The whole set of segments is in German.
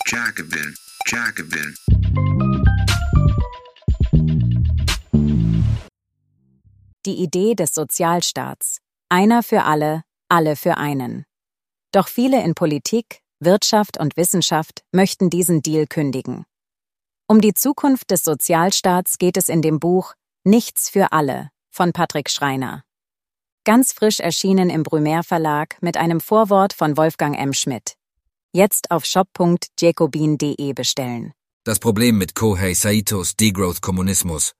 Jacobin, Jacobin. Die Idee des Sozialstaats. Einer für alle für einen. Doch viele in Politik, Wirtschaft und Wissenschaft möchten diesen Deal kündigen. Um die Zukunft des Sozialstaats geht es in dem Buch Nichts für alle von Patrick Schreiner. Ganz frisch erschienen im Brumaire Verlag mit einem Vorwort von Wolfgang M. Schmidt. Jetzt auf shop.jacobin.de bestellen. Das Problem mit Kohei Saitos Degrowth-Kommunismus.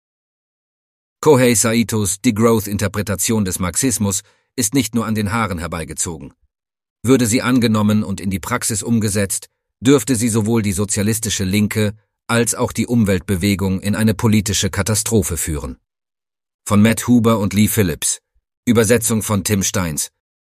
Kohei Saitos Degrowth-Interpretation des Marxismus ist nicht nur an den Haaren herbeigezogen. Würde sie angenommen und in die Praxis umgesetzt, dürfte sie sowohl die sozialistische Linke als auch die Umweltbewegung in eine politische Katastrophe führen. Von Matt Huber und Lee Phillips. Übersetzung von Tim Steins.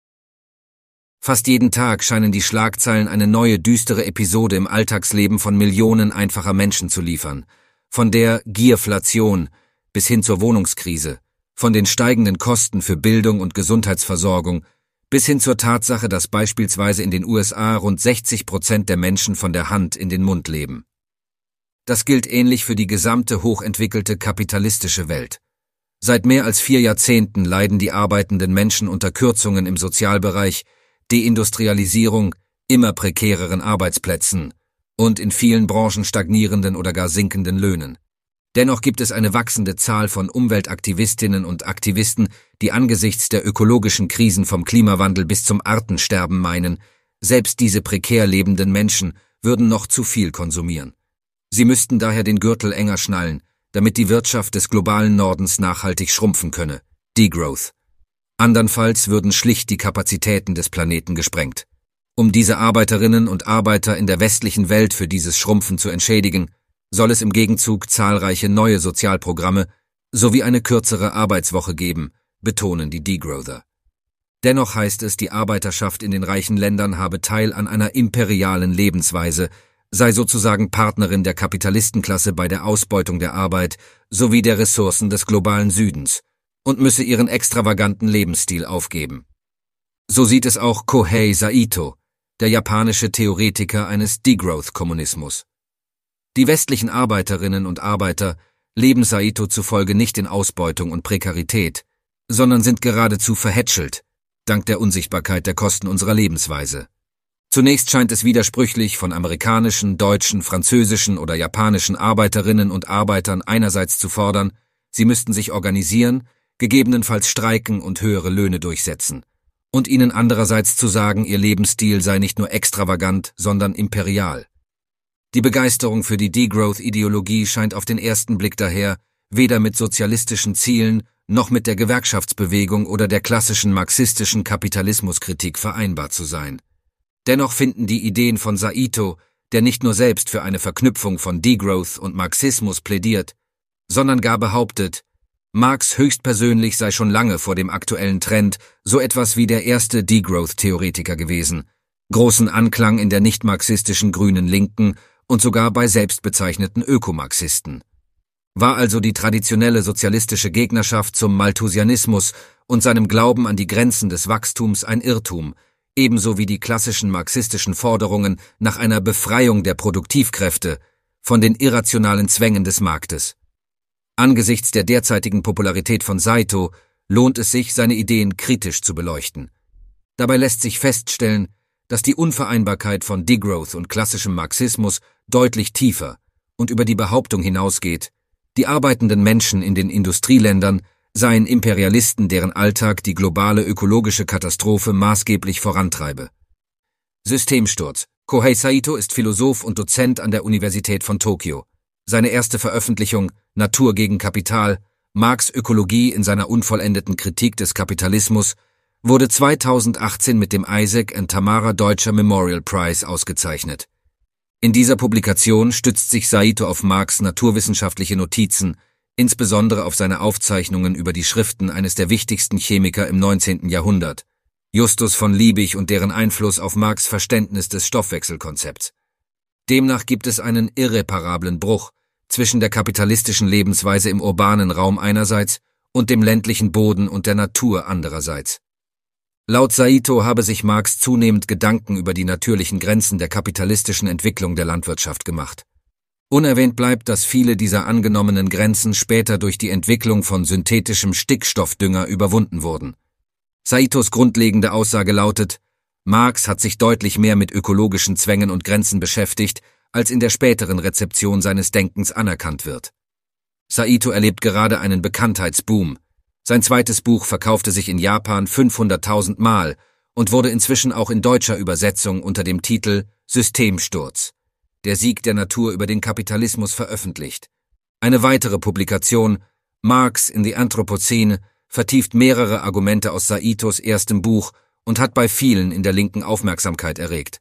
Fast jeden Tag scheinen die Schlagzeilen eine neue düstere Episode im Alltagsleben von Millionen einfacher Menschen zu liefern. Von der Gierflation bis hin zur Wohnungskrise, von den steigenden Kosten für Bildung und Gesundheitsversorgung bis hin zur Tatsache, dass beispielsweise in den USA rund 60% der Menschen von der Hand in den Mund leben. Das gilt ähnlich für die gesamte hochentwickelte kapitalistische Welt. Seit mehr als 4 Jahrzehnten leiden die arbeitenden Menschen unter Kürzungen im Sozialbereich, Deindustrialisierung, immer prekäreren Arbeitsplätzen und in vielen Branchen stagnierenden oder gar sinkenden Löhnen. Dennoch gibt es eine wachsende Zahl von Umweltaktivistinnen und Aktivisten, die angesichts der ökologischen Krisen vom Klimawandel bis zum Artensterben meinen, selbst diese prekär lebenden Menschen würden noch zu viel konsumieren. Sie müssten daher den Gürtel enger schnallen, damit die Wirtschaft des globalen Nordens nachhaltig schrumpfen könne. Degrowth. Andernfalls würden schlicht die Kapazitäten des Planeten gesprengt. Um diese Arbeiterinnen und Arbeiter in der westlichen Welt für dieses Schrumpfen zu entschädigen, soll es im Gegenzug zahlreiche neue Sozialprogramme sowie eine kürzere Arbeitswoche geben, betonen die Degrowther. Dennoch heißt es, die Arbeiterschaft in den reichen Ländern habe Teil an einer imperialen Lebensweise, sei sozusagen Partnerin der Kapitalistenklasse bei der Ausbeutung der Arbeit sowie der Ressourcen des globalen Südens und müsse ihren extravaganten Lebensstil aufgeben. So sieht es auch Kohei Saito, der japanische Theoretiker eines Degrowth-Kommunismus. Die westlichen Arbeiterinnen und Arbeiter leben Saito zufolge nicht in Ausbeutung und Prekarität, sondern sind geradezu verhätschelt, dank der Unsichtbarkeit der Kosten unserer Lebensweise. Zunächst scheint es widersprüchlich, von amerikanischen, deutschen, französischen oder japanischen Arbeiterinnen und Arbeitern einerseits zu fordern, sie müssten sich organisieren, gegebenenfalls streiken und höhere Löhne durchsetzen, und ihnen andererseits zu sagen, ihr Lebensstil sei nicht nur extravagant, sondern imperial. Die Begeisterung für die Degrowth-Ideologie scheint auf den ersten Blick daher weder mit sozialistischen Zielen noch mit der Gewerkschaftsbewegung oder der klassischen marxistischen Kapitalismuskritik vereinbar zu sein. Dennoch finden die Ideen von Saito, der nicht nur selbst für eine Verknüpfung von Degrowth und Marxismus plädiert, sondern gar behauptet, Marx höchstpersönlich sei schon lange vor dem aktuellen Trend so etwas wie der erste Degrowth-Theoretiker gewesen, großen Anklang in der nicht-marxistischen grünen Linken und sogar bei selbstbezeichneten Ökomarxisten. War also die traditionelle sozialistische Gegnerschaft zum Malthusianismus und seinem Glauben an die Grenzen des Wachstums ein Irrtum, ebenso wie die klassischen marxistischen Forderungen nach einer Befreiung der Produktivkräfte von den irrationalen Zwängen des Marktes. Angesichts der derzeitigen Popularität von Saito lohnt es sich, seine Ideen kritisch zu beleuchten. Dabei lässt sich feststellen, dass die Unvereinbarkeit von Degrowth und klassischem Marxismus deutlich tiefer und über die Behauptung hinausgeht, die arbeitenden Menschen in den Industrieländern seien Imperialisten, deren Alltag die globale ökologische Katastrophe maßgeblich vorantreibe. Systemsturz. Kohei Saito ist Philosoph und Dozent an der Universität von Tokio. Seine erste Veröffentlichung, Natur gegen Kapital, Marx Ökologie in seiner unvollendeten Kritik des Kapitalismus, wurde 2018 mit dem Isaac and Tamara Deutscher Memorial Prize ausgezeichnet. In dieser Publikation stützt sich Saito auf Marx' naturwissenschaftliche Notizen, insbesondere auf seine Aufzeichnungen über die Schriften eines der wichtigsten Chemiker im 19. Jahrhundert, Justus von Liebig, und deren Einfluss auf Marx' Verständnis des Stoffwechselkonzepts. Demnach gibt es einen irreparablen Bruch zwischen der kapitalistischen Lebensweise im urbanen Raum einerseits und dem ländlichen Boden und der Natur andererseits. Laut Saito habe sich Marx zunehmend Gedanken über die natürlichen Grenzen der kapitalistischen Entwicklung der Landwirtschaft gemacht. Unerwähnt bleibt, dass viele dieser angenommenen Grenzen später durch die Entwicklung von synthetischem Stickstoffdünger überwunden wurden. Saitos grundlegende Aussage lautet: Marx hat sich deutlich mehr mit ökologischen Zwängen und Grenzen beschäftigt, als in der späteren Rezeption seines Denkens anerkannt wird. Saito erlebt gerade einen Bekanntheitsboom. Sein zweites Buch verkaufte sich in Japan 500.000 Mal und wurde inzwischen auch in deutscher Übersetzung unter dem Titel Systemsturz: Der Sieg der Natur über den Kapitalismus veröffentlicht. Eine weitere Publikation, Marx in the Anthropocene, vertieft mehrere Argumente aus Saitos erstem Buch und hat bei vielen in der Linken Aufmerksamkeit erregt.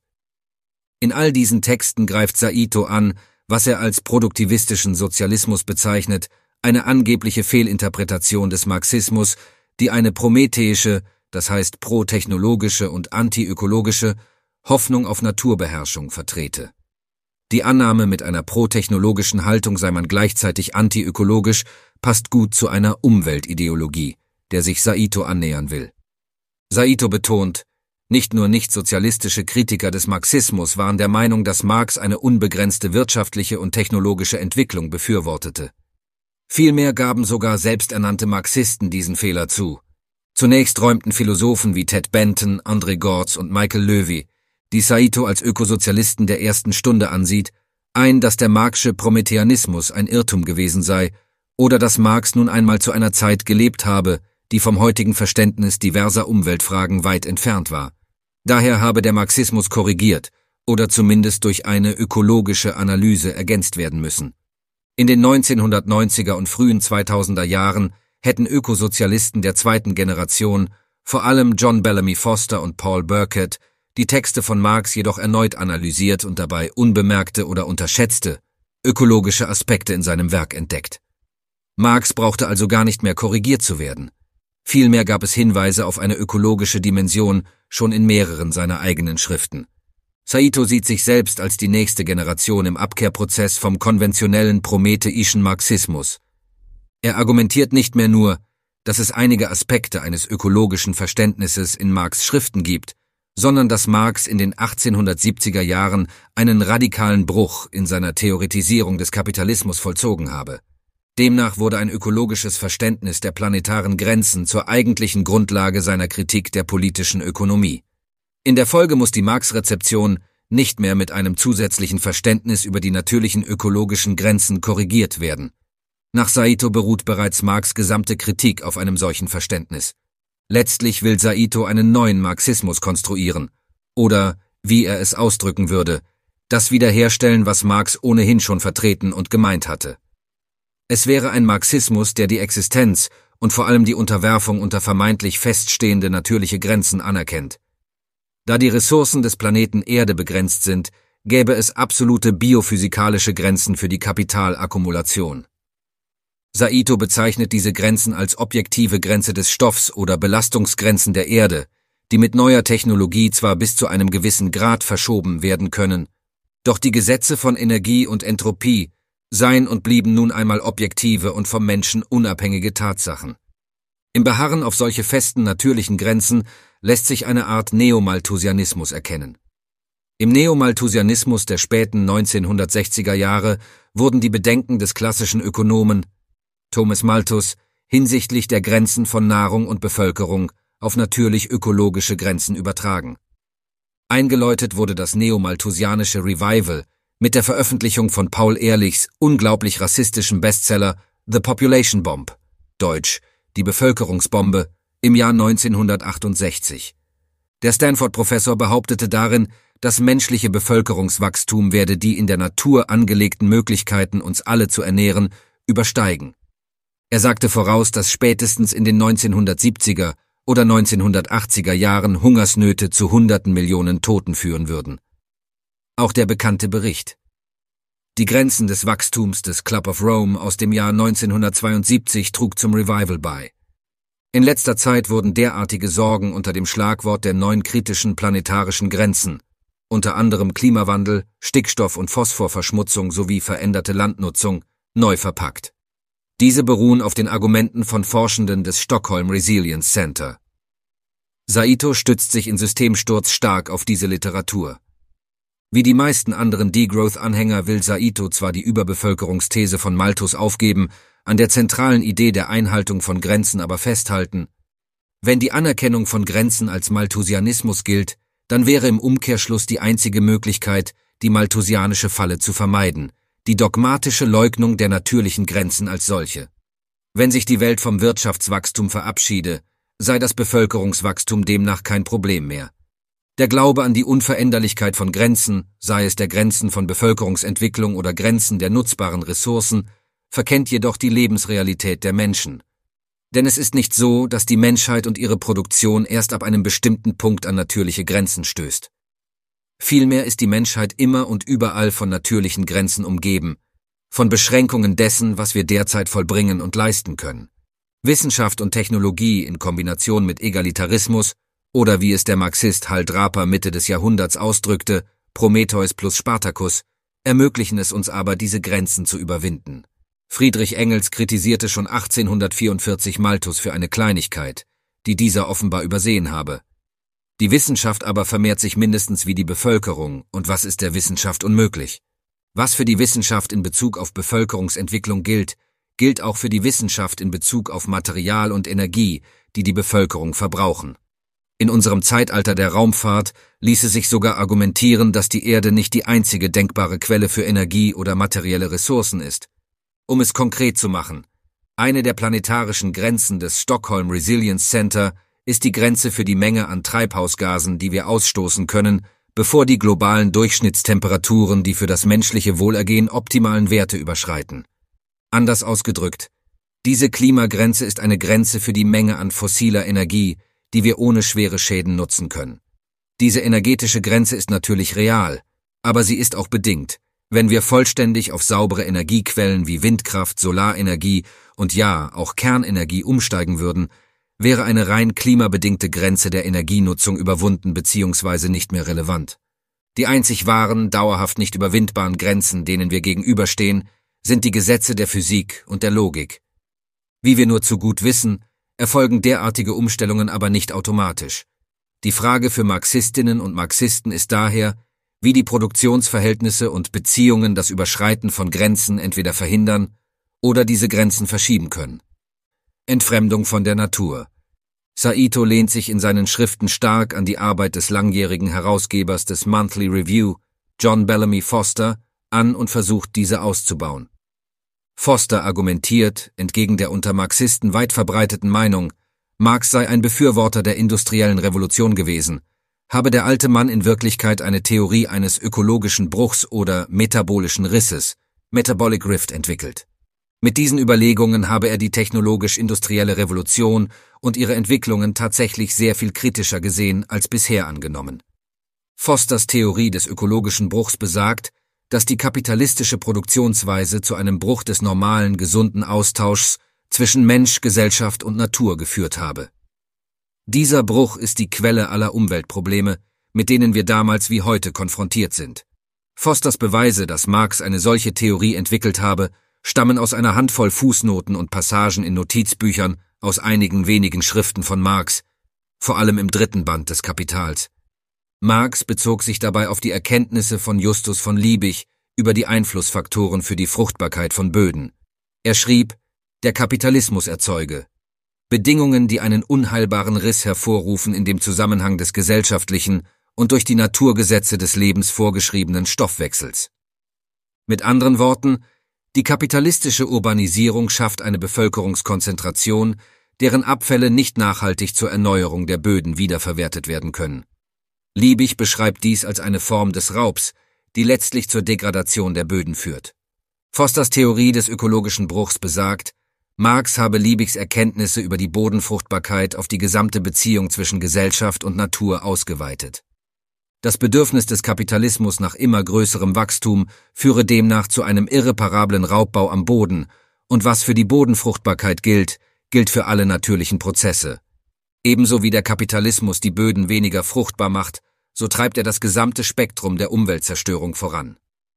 In all diesen Texten greift Saito an, was er als produktivistischen Sozialismus bezeichnet, eine angebliche Fehlinterpretation des Marxismus, die eine prometheische, das heißt protechnologische und antiökologische, Hoffnung auf Naturbeherrschung vertrete. Die Annahme, mit einer protechnologischen Haltung sei man gleichzeitig antiökologisch, passt gut zu einer Umweltideologie, der sich Saito annähern will. Saito betont, nicht nur nichtsozialistische Kritiker des Marxismus waren der Meinung, dass Marx eine unbegrenzte wirtschaftliche und technologische Entwicklung befürwortete. Vielmehr gaben sogar selbsternannte Marxisten diesen Fehler zu. Zunächst räumten Philosophen wie Ted Benton, André Gortz und Michael Levy, die Saito als Ökosozialisten der ersten Stunde ansieht, ein, dass der Marxsche Prometheanismus ein Irrtum gewesen sei oder dass Marx nun einmal zu einer Zeit gelebt habe, die vom heutigen Verständnis diverser Umweltfragen weit entfernt war. Daher habe der Marxismus korrigiert oder zumindest durch eine ökologische Analyse ergänzt werden müssen. In den 1990er und frühen 2000er Jahren hätten Ökosozialisten der zweiten Generation, vor allem John Bellamy Foster und Paul Burkett, die Texte von Marx jedoch erneut analysiert und dabei unbemerkte oder unterschätzte ökologische Aspekte in seinem Werk entdeckt. Marx brauchte also gar nicht mehr korrigiert zu werden. Vielmehr gab es Hinweise auf eine ökologische Dimension schon in mehreren seiner eigenen Schriften. Saito sieht sich selbst als die nächste Generation im Abkehrprozess vom konventionellen prometheischen Marxismus. Er argumentiert nicht mehr nur, dass es einige Aspekte eines ökologischen Verständnisses in Marx' Schriften gibt, sondern dass Marx in den 1870er Jahren einen radikalen Bruch in seiner Theoretisierung des Kapitalismus vollzogen habe. Demnach wurde ein ökologisches Verständnis der planetaren Grenzen zur eigentlichen Grundlage seiner Kritik der politischen Ökonomie. In der Folge muss die Marx-Rezeption nicht mehr mit einem zusätzlichen Verständnis über die natürlichen ökologischen Grenzen korrigiert werden. Nach Saito beruht bereits Marx' gesamte Kritik auf einem solchen Verständnis. Letztlich will Saito einen neuen Marxismus konstruieren oder, wie er es ausdrücken würde, das wiederherstellen, was Marx ohnehin schon vertreten und gemeint hatte. Es wäre ein Marxismus, der die Existenz und vor allem die Unterwerfung unter vermeintlich feststehende natürliche Grenzen anerkennt. Da die Ressourcen des Planeten Erde begrenzt sind, gäbe es absolute biophysikalische Grenzen für die Kapitalakkumulation. Saito bezeichnet diese Grenzen als objektive Grenze des Stoffs oder Belastungsgrenzen der Erde, die mit neuer Technologie zwar bis zu einem gewissen Grad verschoben werden können, doch die Gesetze von Energie und Entropie seien und blieben nun einmal objektive und vom Menschen unabhängige Tatsachen. Im Beharren auf solche festen natürlichen Grenzen lässt sich eine Art Neomalthusianismus erkennen. Im Neomalthusianismus der späten 1960er Jahre wurden die Bedenken des klassischen Ökonomen Thomas Malthus hinsichtlich der Grenzen von Nahrung und Bevölkerung auf natürlich-ökologische Grenzen übertragen. Eingeläutet wurde das neomalthusianische Revival mit der Veröffentlichung von Paul Ehrlichs unglaublich rassistischem Bestseller The Population Bomb, deutsch Die Bevölkerungsbombe, im Jahr 1968. Der Stanford-Professor behauptete darin, das menschliche Bevölkerungswachstum werde die in der Natur angelegten Möglichkeiten, uns alle zu ernähren, übersteigen. Er sagte voraus, dass spätestens in den 1970er oder 1980er Jahren Hungersnöte zu Hunderten Millionen Toten führen würden. Auch der bekannte Bericht. Die Grenzen des Wachstums des Club of Rome aus dem Jahr 1972 trug zum Revival bei. In letzter Zeit wurden derartige Sorgen unter dem Schlagwort der 9 kritischen planetarischen Grenzen, unter anderem Klimawandel, Stickstoff- und Phosphorverschmutzung sowie veränderte Landnutzung, neu verpackt. Diese beruhen auf den Argumenten von Forschenden des Stockholm Resilience Center. Saito stützt sich in Systemsturz stark auf diese Literatur. Wie die meisten anderen Degrowth-Anhänger will Saito zwar die Überbevölkerungsthese von Malthus aufgeben, an der zentralen Idee der Einhaltung von Grenzen aber festhalten. Wenn die Anerkennung von Grenzen als Malthusianismus gilt, dann wäre im Umkehrschluss die einzige Möglichkeit, die malthusianische Falle zu vermeiden, die dogmatische Leugnung der natürlichen Grenzen als solche. Wenn sich die Welt vom Wirtschaftswachstum verabschiede, sei das Bevölkerungswachstum demnach kein Problem mehr. Der Glaube an die Unveränderlichkeit von Grenzen, sei es der Grenzen von Bevölkerungsentwicklung oder Grenzen der nutzbaren Ressourcen, verkennt jedoch die Lebensrealität der Menschen. Denn es ist nicht so, dass die Menschheit und ihre Produktion erst ab einem bestimmten Punkt an natürliche Grenzen stößt. Vielmehr ist die Menschheit immer und überall von natürlichen Grenzen umgeben, von Beschränkungen dessen, was wir derzeit vollbringen und leisten können. Wissenschaft und Technologie in Kombination mit Egalitarismus oder wie es der Marxist Hal Draper Mitte des Jahrhunderts ausdrückte, Prometheus plus Spartacus, ermöglichen es uns aber, diese Grenzen zu überwinden. Friedrich Engels kritisierte schon 1844 Malthus für eine Kleinigkeit, die dieser offenbar übersehen habe. Die Wissenschaft aber vermehrt sich mindestens wie die Bevölkerung, und was ist der Wissenschaft unmöglich? Was für die Wissenschaft in Bezug auf Bevölkerungsentwicklung gilt, gilt auch für die Wissenschaft in Bezug auf Material und Energie, die die Bevölkerung verbrauchen. In unserem Zeitalter der Raumfahrt ließe sich sogar argumentieren, dass die Erde nicht die einzige denkbare Quelle für Energie oder materielle Ressourcen ist. Um es konkret zu machen, eine der planetarischen Grenzen des Stockholm Resilience Center ist die Grenze für die Menge an Treibhausgasen, die wir ausstoßen können, bevor die globalen Durchschnittstemperaturen die für das menschliche Wohlergehen optimalen Werte überschreiten. Anders ausgedrückt, diese Klimagrenze ist eine Grenze für die Menge an fossiler Energie, die wir ohne schwere Schäden nutzen können. Diese energetische Grenze ist natürlich real, aber sie ist auch bedingt. Wenn wir vollständig auf saubere Energiequellen wie Windkraft, Solarenergie und ja, auch Kernenergie umsteigen würden, wäre eine rein klimabedingte Grenze der Energienutzung überwunden bzw. nicht mehr relevant. Die einzig wahren, dauerhaft nicht überwindbaren Grenzen, denen wir gegenüberstehen, sind die Gesetze der Physik und der Logik. Wie wir nur zu gut wissen, erfolgen derartige Umstellungen aber nicht automatisch. Die Frage für Marxistinnen und Marxisten ist daher, wie die Produktionsverhältnisse und Beziehungen das Überschreiten von Grenzen entweder verhindern oder diese Grenzen verschieben können. Entfremdung von der Natur. Saito lehnt sich in seinen Schriften stark an die Arbeit des langjährigen Herausgebers des Monthly Review, John Bellamy Foster, an und versucht, diese auszubauen. Foster argumentiert, entgegen der unter Marxisten weit verbreiteten Meinung, Marx sei ein Befürworter der industriellen Revolution gewesen, habe der alte Mann in Wirklichkeit eine Theorie eines ökologischen Bruchs oder metabolischen Risses, Metabolic Rift, entwickelt. Mit diesen Überlegungen habe er die technologisch-industrielle Revolution und ihre Entwicklungen tatsächlich sehr viel kritischer gesehen als bisher angenommen. Fosters Theorie des ökologischen Bruchs besagt, dass die kapitalistische Produktionsweise zu einem Bruch des normalen, gesunden Austauschs zwischen Mensch, Gesellschaft und Natur geführt habe. Dieser Bruch ist die Quelle aller Umweltprobleme, mit denen wir damals wie heute konfrontiert sind. Fosters Beweise, dass Marx eine solche Theorie entwickelt habe, stammen aus einer Handvoll Fußnoten und Passagen in Notizbüchern aus einigen wenigen Schriften von Marx, vor allem im 3. Band des Kapitals. Marx bezog sich dabei auf die Erkenntnisse von Justus von Liebig über die Einflussfaktoren für die Fruchtbarkeit von Böden. Er schrieb, der Kapitalismus erzeuge Bedingungen, die einen unheilbaren Riss hervorrufen in dem Zusammenhang des gesellschaftlichen und durch die Naturgesetze des Lebens vorgeschriebenen Stoffwechsels. Mit anderen Worten, die kapitalistische Urbanisierung schafft eine Bevölkerungskonzentration, deren Abfälle nicht nachhaltig zur Erneuerung der Böden wiederverwertet werden können. Liebig beschreibt dies als eine Form des Raubs, die letztlich zur Degradation der Böden führt. Fosters Theorie des ökologischen Bruchs besagt, Marx habe Liebigs Erkenntnisse über die Bodenfruchtbarkeit auf die gesamte Beziehung zwischen Gesellschaft und Natur ausgeweitet. Das Bedürfnis des Kapitalismus nach immer größerem Wachstum führe demnach zu einem irreparablen Raubbau am Boden, und was für die Bodenfruchtbarkeit gilt, gilt für alle natürlichen Prozesse. Ebenso wie der Kapitalismus die Böden weniger fruchtbar macht, so treibt er das gesamte Spektrum der Umweltzerstörung voran.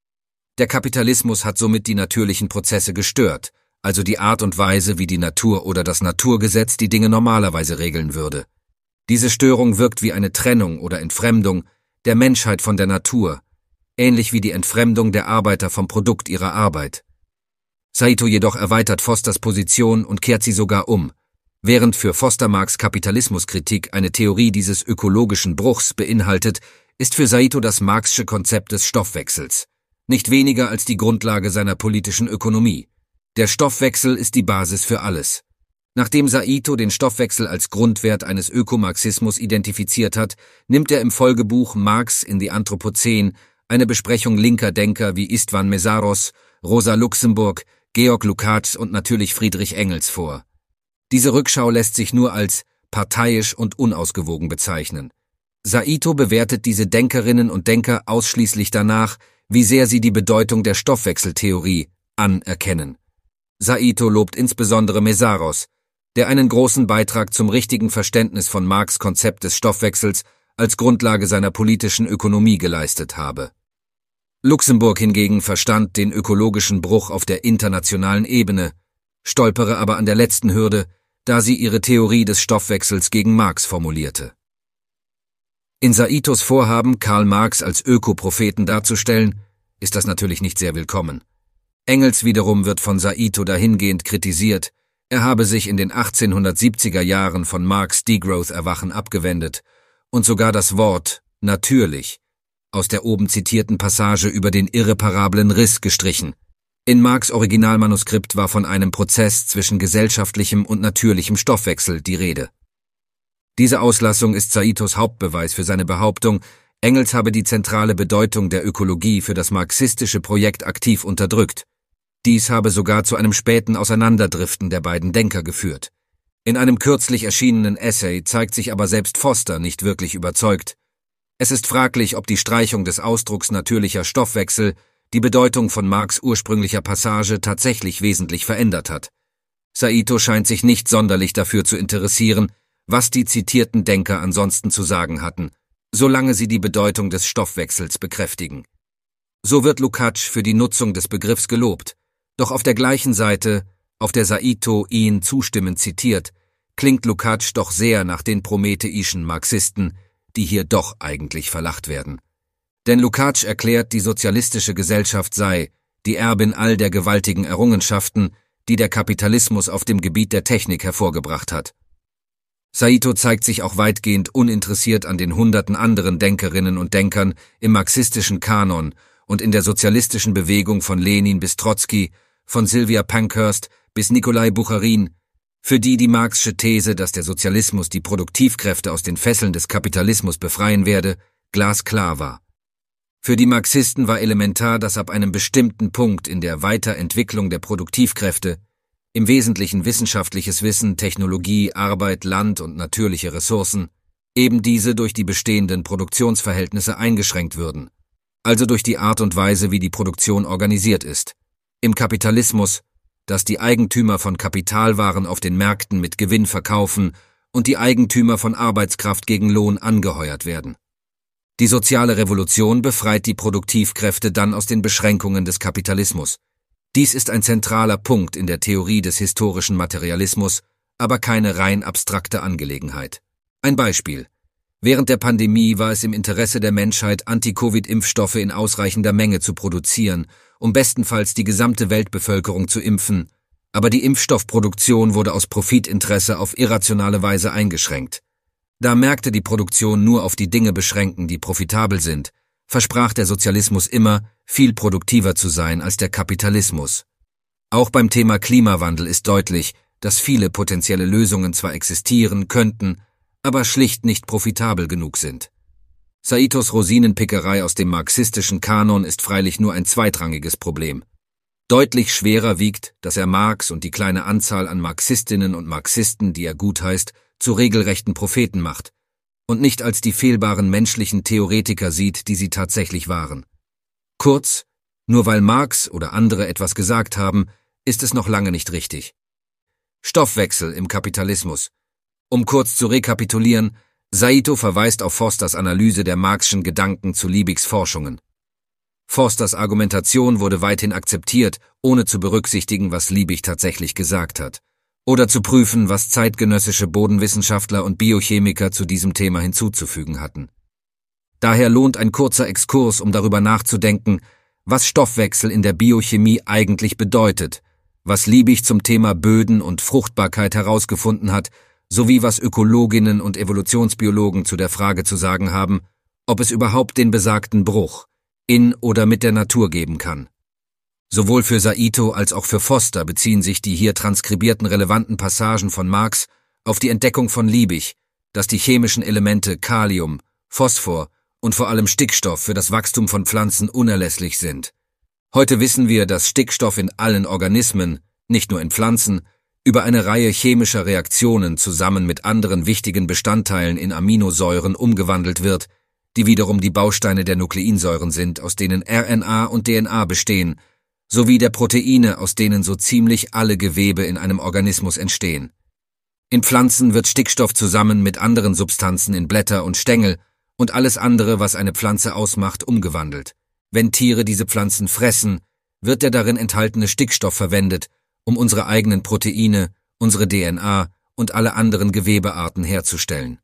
Der Kapitalismus hat somit die natürlichen Prozesse gestört, also die Art und Weise, wie die Natur oder das Naturgesetz die Dinge normalerweise regeln würde. Diese Störung wirkt wie eine Trennung oder Entfremdung der Menschheit von der Natur, ähnlich wie die Entfremdung der Arbeiter vom Produkt ihrer Arbeit. Saito jedoch erweitert Fosters Position und kehrt sie sogar um. Während für Foster Marx' Kapitalismuskritik eine Theorie dieses ökologischen Bruchs beinhaltet, ist für Saito das Marx'sche Konzept des Stoffwechsels nicht weniger als die Grundlage seiner politischen Ökonomie. Der Stoffwechsel ist die Basis für alles. Nachdem Saito den Stoffwechsel als Grundwert eines Ökomarxismus identifiziert hat, nimmt er im Folgebuch Marx in die Anthropozän eine Besprechung linker Denker wie István Mészáros, Rosa Luxemburg, Georg Lukács und natürlich Friedrich Engels vor. Diese Rückschau lässt sich nur als parteiisch und unausgewogen bezeichnen. Saito bewertet diese Denkerinnen und Denker ausschließlich danach, wie sehr sie die Bedeutung der Stoffwechseltheorie anerkennen. Saito lobt insbesondere Mészáros, der einen großen Beitrag zum richtigen Verständnis von Marx' Konzept des Stoffwechsels als Grundlage seiner politischen Ökonomie geleistet habe. Luxemburg hingegen verstand den ökologischen Bruch auf der internationalen Ebene, stolpere aber an der letzten Hürde, da sie ihre Theorie des Stoffwechsels gegen Marx formulierte. In Saitos Vorhaben, Karl Marx als Ökopropheten darzustellen, ist das natürlich nicht sehr willkommen. Engels wiederum wird von Saito dahingehend kritisiert, er habe sich in den 1870er Jahren von Marx' Degrowth-Erwachen abgewendet und sogar das Wort »natürlich« aus der oben zitierten Passage über den irreparablen Riss gestrichen. In Marx' Originalmanuskript war von einem Prozess zwischen gesellschaftlichem und natürlichem Stoffwechsel die Rede. Diese Auslassung ist Saitos Hauptbeweis für seine Behauptung, Engels habe die zentrale Bedeutung der Ökologie für das marxistische Projekt aktiv unterdrückt. Dies habe sogar zu einem späten Auseinanderdriften der beiden Denker geführt. In einem kürzlich erschienenen Essay zeigt sich aber selbst Foster nicht wirklich überzeugt. Es ist fraglich, ob die Streichung des Ausdrucks natürlicher Stoffwechsel die Bedeutung von Marx' ursprünglicher Passage tatsächlich wesentlich verändert hat. Saito scheint sich nicht sonderlich dafür zu interessieren, was die zitierten Denker ansonsten zu sagen hatten, solange sie die Bedeutung des Stoffwechsels bekräftigen. So wird Lukács für die Nutzung des Begriffs gelobt, doch auf der gleichen Seite, auf der Saito ihn zustimmend zitiert, klingt Lukács doch sehr nach den prometheischen Marxisten, die hier doch eigentlich verlacht werden. Denn Lukács erklärt, die sozialistische Gesellschaft sei die Erbin all der gewaltigen Errungenschaften, die der Kapitalismus auf dem Gebiet der Technik hervorgebracht hat. Saito zeigt sich auch weitgehend uninteressiert an den hunderten anderen Denkerinnen und Denkern im marxistischen Kanon und in der sozialistischen Bewegung von Lenin bis Trotzki, von Sylvia Pankhurst bis Nikolai Bucharin, für die die Marx'sche These, dass der Sozialismus die Produktivkräfte aus den Fesseln des Kapitalismus befreien werde, glasklar war. Für die Marxisten war elementar, dass ab einem bestimmten Punkt in der Weiterentwicklung der Produktivkräfte, im Wesentlichen wissenschaftliches Wissen, Technologie, Arbeit, Land und natürliche Ressourcen, eben diese durch die bestehenden Produktionsverhältnisse eingeschränkt würden, also durch die Art und Weise, wie die Produktion organisiert ist. Im Kapitalismus, dass die Eigentümer von Kapitalwaren auf den Märkten mit Gewinn verkaufen und die Eigentümer von Arbeitskraft gegen Lohn angeheuert werden. Die soziale Revolution befreit die Produktivkräfte dann aus den Beschränkungen des Kapitalismus. Dies ist ein zentraler Punkt in der Theorie des historischen Materialismus, aber keine rein abstrakte Angelegenheit. Ein Beispiel. Während der Pandemie war es im Interesse der Menschheit, Anti-Covid-Impfstoffe in ausreichender Menge zu produzieren, um bestenfalls die gesamte Weltbevölkerung zu impfen, aber die Impfstoffproduktion wurde aus Profitinteresse auf irrationale Weise eingeschränkt. Da Märkte die Produktion nur auf die Dinge beschränken, die profitabel sind, versprach der Sozialismus immer, viel produktiver zu sein als der Kapitalismus. Auch beim Thema Klimawandel ist deutlich, dass viele potenzielle Lösungen zwar existieren könnten, aber schlicht nicht profitabel genug sind. Saitos Rosinenpickerei aus dem marxistischen Kanon ist freilich nur ein zweitrangiges Problem. Deutlich schwerer wiegt, dass er Marx und die kleine Anzahl an Marxistinnen und Marxisten, die er gutheißt, zu regelrechten Propheten macht und nicht als die fehlbaren menschlichen Theoretiker sieht, die sie tatsächlich waren. Kurz, nur weil Marx oder andere etwas gesagt haben, ist es noch lange nicht richtig. Stoffwechsel im Kapitalismus. Um kurz zu rekapitulieren, Saito verweist auf Forsters Analyse der Marx'schen Gedanken zu Liebigs Forschungen. Forsters Argumentation wurde weithin akzeptiert, ohne zu berücksichtigen, was Liebig tatsächlich gesagt hat. oder zu prüfen, was zeitgenössische Bodenwissenschaftler und Biochemiker zu diesem Thema hinzuzufügen hatten. Daher lohnt ein kurzer Exkurs, um darüber nachzudenken, was Stoffwechsel in der Biochemie eigentlich bedeutet, was Liebig zum Thema Böden und Fruchtbarkeit herausgefunden hat, sowie was Ökologinnen und Evolutionsbiologen zu der Frage zu sagen haben, ob es überhaupt den besagten Bruch in oder mit der Natur geben kann. Sowohl für Saito als auch für Foster beziehen sich die hier transkribierten relevanten Passagen von Marx auf die Entdeckung von Liebig, dass die chemischen Elemente Kalium, Phosphor und vor allem Stickstoff für das Wachstum von Pflanzen unerlässlich sind. Heute wissen wir, dass Stickstoff in allen Organismen, nicht nur in Pflanzen, über eine Reihe chemischer Reaktionen zusammen mit anderen wichtigen Bestandteilen in Aminosäuren umgewandelt wird, die wiederum die Bausteine der Nukleinsäuren sind, aus denen RNA und DNA bestehen, sowie der Proteine, aus denen so ziemlich alle Gewebe in einem Organismus entstehen. In Pflanzen wird Stickstoff zusammen mit anderen Substanzen in Blätter und Stängel und alles andere, was eine Pflanze ausmacht, umgewandelt. Wenn Tiere diese Pflanzen fressen, wird der darin enthaltene Stickstoff verwendet, um unsere eigenen Proteine, unsere DNA und alle anderen Gewebearten herzustellen.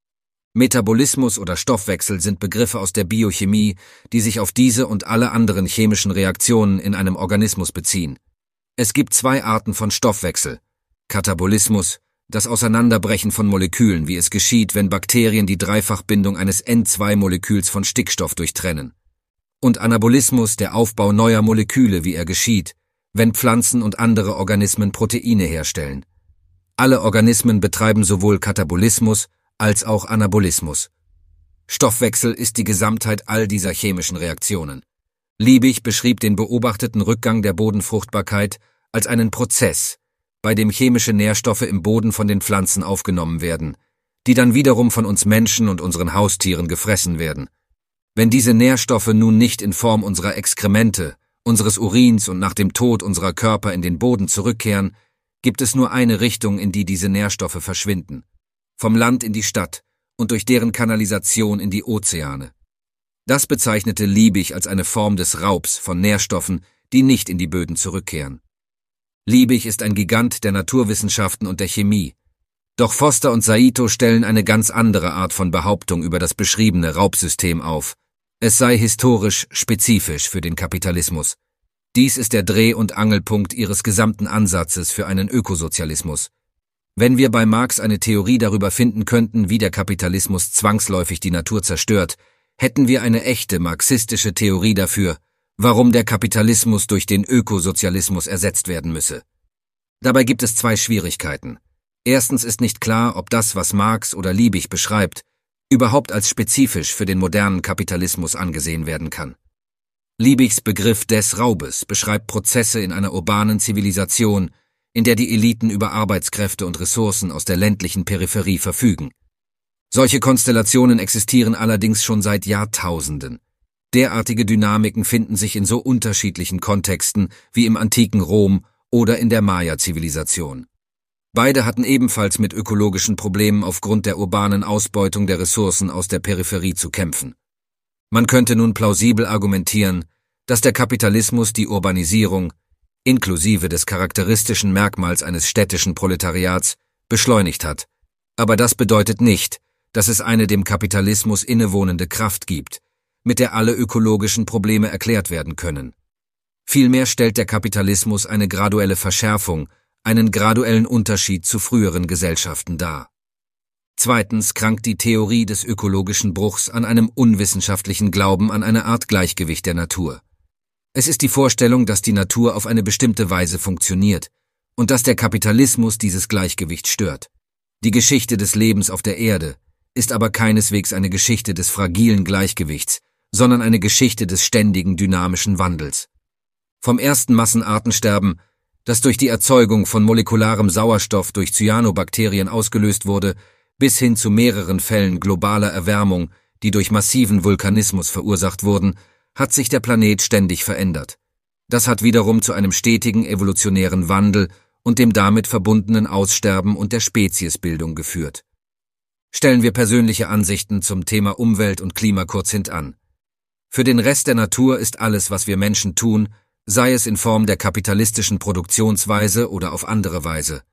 Metabolismus oder Stoffwechsel sind Begriffe aus der Biochemie, die sich auf diese und alle anderen chemischen Reaktionen in einem Organismus beziehen. Es gibt zwei Arten von Stoffwechsel: Katabolismus, das Auseinanderbrechen von Molekülen, wie es geschieht, wenn Bakterien die Dreifachbindung eines N2-Moleküls von Stickstoff durchtrennen. Und Anabolismus, der Aufbau neuer Moleküle, wie er geschieht, wenn Pflanzen und andere Organismen Proteine herstellen. Alle Organismen betreiben sowohl Katabolismus als auch Anabolismus. Stoffwechsel ist die Gesamtheit all dieser chemischen Reaktionen. Liebig beschrieb den beobachteten Rückgang der Bodenfruchtbarkeit als einen Prozess, bei dem chemische Nährstoffe im Boden von den Pflanzen aufgenommen werden, die dann wiederum von uns Menschen und unseren Haustieren gefressen werden. Wenn diese Nährstoffe nun nicht in Form unserer Exkremente, unseres Urins und nach dem Tod unserer Körper in den Boden zurückkehren, gibt es nur eine Richtung, in die diese Nährstoffe verschwinden: vom Land in die Stadt und durch deren Kanalisation in die Ozeane. Das bezeichnete Liebig als eine Form des Raubs von Nährstoffen, die nicht in die Böden zurückkehren. Liebig ist ein Gigant der Naturwissenschaften und der Chemie. Doch Foster und Saito stellen eine ganz andere Art von Behauptung über das beschriebene Raubsystem auf. Es sei historisch spezifisch für den Kapitalismus. Dies ist der Dreh- und Angelpunkt ihres gesamten Ansatzes für einen Ökosozialismus. Wenn wir bei Marx eine Theorie darüber finden könnten, wie der Kapitalismus zwangsläufig die Natur zerstört, hätten wir eine echte marxistische Theorie dafür, warum der Kapitalismus durch den Ökosozialismus ersetzt werden müsse. Dabei gibt es zwei Schwierigkeiten. Erstens ist nicht klar, ob das, was Marx oder Liebig beschreibt, überhaupt als spezifisch für den modernen Kapitalismus angesehen werden kann. Liebigs Begriff des Raubes beschreibt Prozesse in einer urbanen Zivilisation, in der die Eliten über Arbeitskräfte und Ressourcen aus der ländlichen Peripherie verfügen. Solche Konstellationen existieren allerdings schon seit Jahrtausenden. Derartige Dynamiken finden sich in so unterschiedlichen Kontexten wie im antiken Rom oder in der Maya-Zivilisation. Beide hatten ebenfalls mit ökologischen Problemen aufgrund der urbanen Ausbeutung der Ressourcen aus der Peripherie zu kämpfen. Man könnte nun plausibel argumentieren, dass der Kapitalismus die Urbanisierung, inklusive des charakteristischen Merkmals eines städtischen Proletariats, beschleunigt hat. Aber das bedeutet nicht, dass es eine dem Kapitalismus innewohnende Kraft gibt, mit der alle ökologischen Probleme erklärt werden können. Vielmehr stellt der Kapitalismus eine graduelle Verschärfung, einen graduellen Unterschied zu früheren Gesellschaften dar. Zweitens krankt die Theorie des ökologischen Bruchs an einem unwissenschaftlichen Glauben an eine Art Gleichgewicht der Natur. Es ist die Vorstellung, dass die Natur auf eine bestimmte Weise funktioniert und dass der Kapitalismus dieses Gleichgewicht stört. Die Geschichte des Lebens auf der Erde ist aber keineswegs eine Geschichte des fragilen Gleichgewichts, sondern eine Geschichte des ständigen dynamischen Wandels. Vom ersten Massenartensterben, das durch die Erzeugung von molekularem Sauerstoff durch Cyanobakterien ausgelöst wurde, bis hin zu mehreren Fällen globaler Erwärmung, die durch massiven Vulkanismus verursacht wurden, hat sich der Planet ständig verändert. Das hat wiederum zu einem stetigen evolutionären Wandel und dem damit verbundenen Aussterben und der Speziesbildung geführt. Stellen wir persönliche Ansichten zum Thema Umwelt und Klima kurz hintan. Für den Rest der Natur ist alles, was wir Menschen tun, sei es in Form der kapitalistischen Produktionsweise oder auf andere Weise,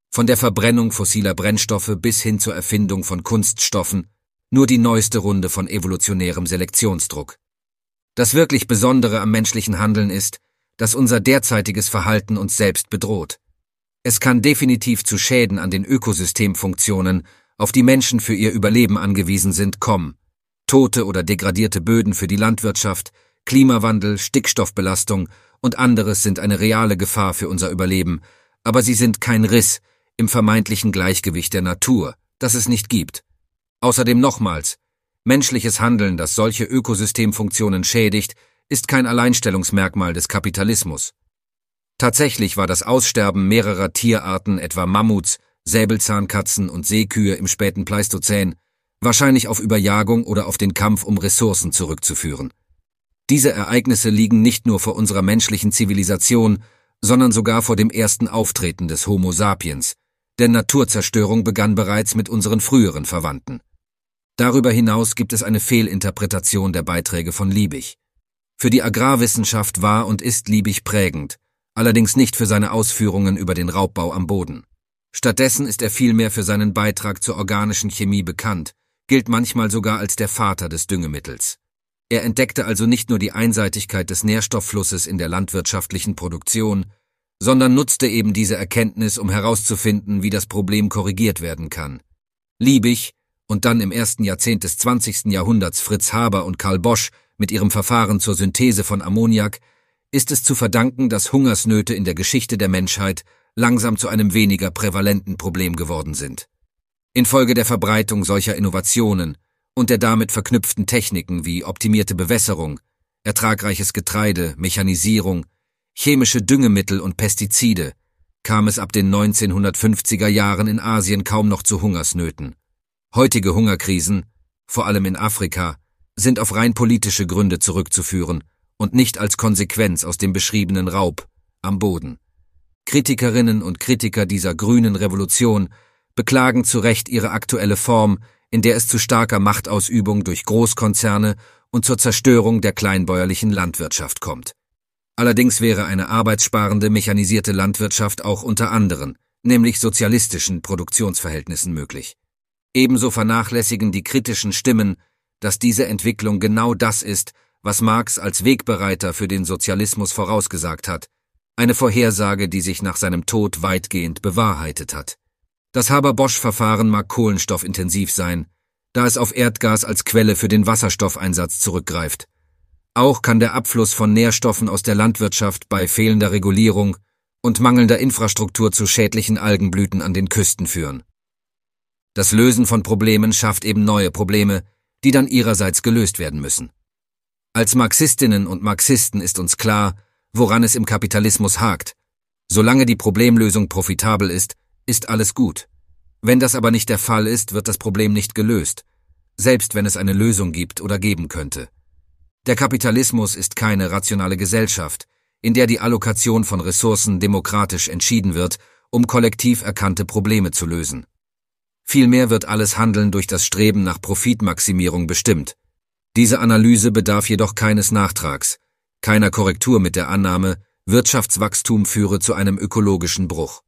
Von der Verbrennung fossiler Brennstoffe bis hin zur Erfindung von Kunststoffen, nur die neueste Runde von evolutionärem Selektionsdruck. Das wirklich Besondere am menschlichen Handeln ist, dass unser derzeitiges Verhalten uns selbst bedroht. Es kann definitiv zu Schäden an den Ökosystemfunktionen, auf die Menschen für ihr Überleben angewiesen sind, kommen. Tote oder degradierte Böden für die Landwirtschaft, Klimawandel, Stickstoffbelastung und anderes sind eine reale Gefahr für unser Überleben, aber sie sind kein Riss im vermeintlichen Gleichgewicht der Natur, das es nicht gibt. Außerdem nochmals, menschliches Handeln, das solche Ökosystemfunktionen schädigt, ist kein Alleinstellungsmerkmal des Kapitalismus. Tatsächlich war das Aussterben mehrerer Tierarten, etwa Mammuts, Säbelzahnkatzen und Seekühe im späten Pleistozän, wahrscheinlich auf Überjagung oder auf den Kampf um Ressourcen zurückzuführen. Diese Ereignisse liegen nicht nur vor unserer menschlichen Zivilisation, sondern sogar vor dem ersten Auftreten des Homo sapiens, denn Naturzerstörung begann bereits mit unseren früheren Verwandten. Darüber hinaus gibt es eine Fehlinterpretation der Beiträge von Liebig. Für die Agrarwissenschaft war und ist Liebig prägend, allerdings nicht für seine Ausführungen über den Raubbau am Boden. Stattdessen ist er vielmehr für seinen Beitrag zur organischen Chemie bekannt, gilt manchmal sogar als der Vater des Düngemittels. Er entdeckte also nicht nur die Einseitigkeit des Nährstoffflusses in der landwirtschaftlichen Produktion, sondern nutzte eben diese Erkenntnis, um herauszufinden, wie das Problem korrigiert werden kann. Liebig und dann im ersten Jahrzehnt des 20. Jahrhunderts Fritz Haber und Karl Bosch mit ihrem Verfahren zur Synthese von Ammoniak, ist es zu verdanken, dass Hungersnöte in der Geschichte der Menschheit langsam zu einem weniger prävalenten Problem geworden sind. Infolge der Verbreitung solcher Innovationen und der damit verknüpften Techniken wie optimierte Bewässerung, ertragreiches Getreide, Mechanisierung, chemische Düngemittel und Pestizide, kam es ab den 1950er Jahren in Asien kaum noch zu Hungersnöten. Heutige Hungerkrisen, vor allem in Afrika, sind auf rein politische Gründe zurückzuführen und nicht als Konsequenz aus dem beschriebenen Raub am Boden. Kritikerinnen und Kritiker dieser grünen Revolution beklagen zu Recht ihre aktuelle Form, in der es zu starker Machtausübung durch Großkonzerne und zur Zerstörung der kleinbäuerlichen Landwirtschaft kommt. Allerdings wäre eine arbeitssparende, mechanisierte Landwirtschaft auch unter anderen, nämlich sozialistischen Produktionsverhältnissen möglich. Ebenso vernachlässigen die kritischen Stimmen, dass diese Entwicklung genau das ist, was Marx als Wegbereiter für den Sozialismus vorausgesagt hat, eine Vorhersage, die sich nach seinem Tod weitgehend bewahrheitet hat. Das Haber-Bosch-Verfahren mag kohlenstoffintensiv sein, da es auf Erdgas als Quelle für den Wasserstoffeinsatz zurückgreift. Auch kann der Abfluss von Nährstoffen aus der Landwirtschaft bei fehlender Regulierung und mangelnder Infrastruktur zu schädlichen Algenblüten an den Küsten führen. Das Lösen von Problemen schafft eben neue Probleme, die dann ihrerseits gelöst werden müssen. Als Marxistinnen und Marxisten ist uns klar, woran es im Kapitalismus hakt. Solange die Problemlösung profitabel ist, ist alles gut. Wenn das aber nicht der Fall ist, wird das Problem nicht gelöst, selbst wenn es eine Lösung gibt oder geben könnte. Der Kapitalismus ist keine rationale Gesellschaft, in der die Allokation von Ressourcen demokratisch entschieden wird, um kollektiv erkannte Probleme zu lösen. Vielmehr wird alles Handeln durch das Streben nach Profitmaximierung bestimmt. Diese Analyse bedarf jedoch keines Nachtrags, keiner Korrektur mit der Annahme, Wirtschaftswachstum führe zu einem ökologischen Bruch.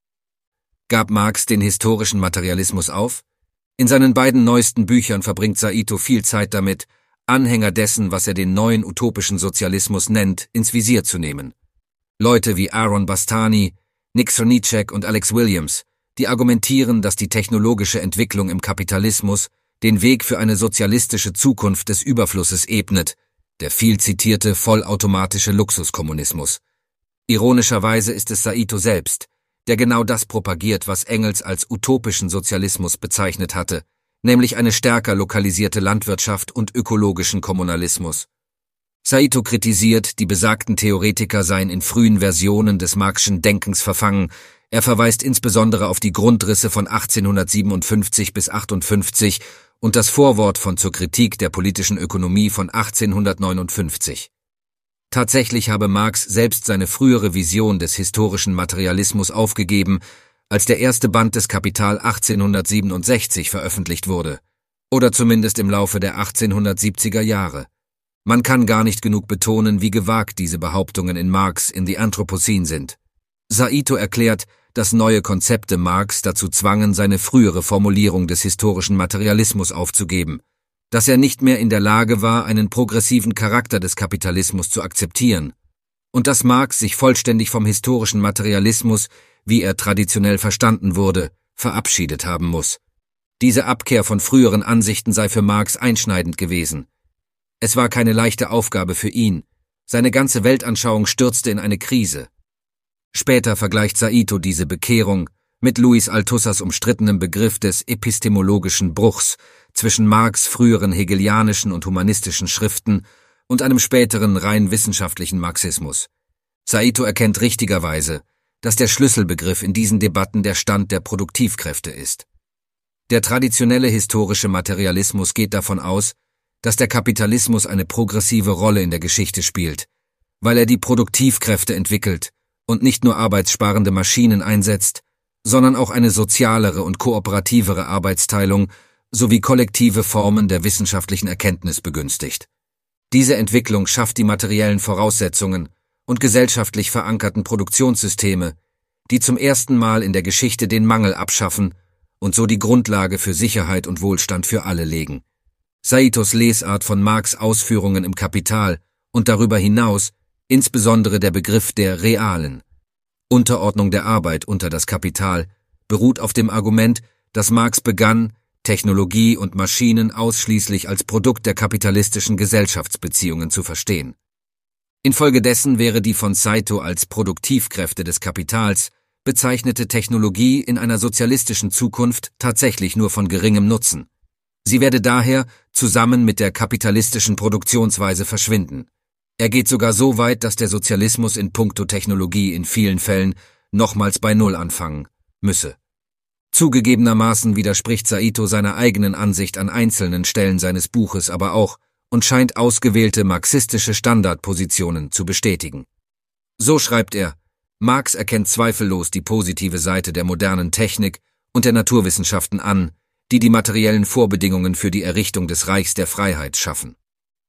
Gab Marx den historischen Materialismus auf? In seinen beiden neuesten Büchern verbringt Saito viel Zeit damit, Anhänger dessen, was er den neuen utopischen Sozialismus nennt, ins Visier zu nehmen. Leute wie Aaron Bastani, Nick Soniczek und Alex Williams, die argumentieren, dass die technologische Entwicklung im Kapitalismus den Weg für eine sozialistische Zukunft des Überflusses ebnet, der viel zitierte vollautomatische Luxuskommunismus. Ironischerweise ist es Saito selbst, der genau das propagiert, was Engels als utopischen Sozialismus bezeichnet hatte, nämlich eine stärker lokalisierte Landwirtschaft und ökologischen Kommunalismus. Saito kritisiert, die besagten Theoretiker seien in frühen Versionen des Marxschen Denkens verfangen. Er verweist insbesondere auf die Grundrisse von 1857 bis 58 und das Vorwort von Zur Kritik der politischen Ökonomie von 1859. Tatsächlich habe Marx selbst seine frühere Vision des historischen Materialismus aufgegeben, als der erste Band des Kapital 1867 veröffentlicht wurde, oder zumindest im Laufe der 1870er Jahre. Man kann gar nicht genug betonen, wie gewagt diese Behauptungen in Marx in The Anthropocene sind. Saito erklärt, dass neue Konzepte Marx dazu zwangen, seine frühere Formulierung des historischen Materialismus aufzugeben, dass er nicht mehr in der Lage war, einen progressiven Charakter des Kapitalismus zu akzeptieren, und dass Marx sich vollständig vom historischen Materialismus, wie er traditionell verstanden wurde, verabschiedet haben muss. Diese Abkehr von früheren Ansichten sei für Marx einschneidend gewesen. Es war keine leichte Aufgabe für ihn. Seine ganze Weltanschauung stürzte in eine Krise. Später vergleicht Saito diese Bekehrung mit Luis Althusers umstrittenem Begriff des epistemologischen Bruchs zwischen Marx' früheren hegelianischen und humanistischen Schriften und einem späteren rein wissenschaftlichen Marxismus. Saito erkennt richtigerweise, dass der Schlüsselbegriff in diesen Debatten der Stand der Produktivkräfte ist. Der traditionelle historische Materialismus geht davon aus, dass der Kapitalismus eine progressive Rolle in der Geschichte spielt, weil er die Produktivkräfte entwickelt und nicht nur arbeitssparende Maschinen einsetzt, sondern auch eine sozialere und kooperativere Arbeitsteilung sowie kollektive Formen der wissenschaftlichen Erkenntnis begünstigt. Diese Entwicklung schafft die materiellen Voraussetzungen und gesellschaftlich verankerten Produktionssysteme, die zum ersten Mal in der Geschichte den Mangel abschaffen und so die Grundlage für Sicherheit und Wohlstand für alle legen. Saitos Lesart von Marx' Ausführungen im Kapital und darüber hinaus insbesondere der Begriff der realen Unterordnung der Arbeit unter das Kapital beruht auf dem Argument, dass Marx begann, Technologie und Maschinen ausschließlich als Produkt der kapitalistischen Gesellschaftsbeziehungen zu verstehen. Infolgedessen wäre die von Saito als Produktivkräfte des Kapitals bezeichnete Technologie in einer sozialistischen Zukunft tatsächlich nur von geringem Nutzen. Sie werde daher zusammen mit der kapitalistischen Produktionsweise verschwinden. Er geht sogar so weit, dass der Sozialismus in puncto Technologie in vielen Fällen nochmals bei Null anfangen müsse. Zugegebenermaßen widerspricht Saito seiner eigenen Ansicht an einzelnen Stellen seines Buches aber auch und scheint ausgewählte marxistische Standardpositionen zu bestätigen. So schreibt er: Marx erkennt zweifellos die positive Seite der modernen Technik und der Naturwissenschaften an, die die materiellen Vorbedingungen für die Errichtung des Reichs der Freiheit schaffen.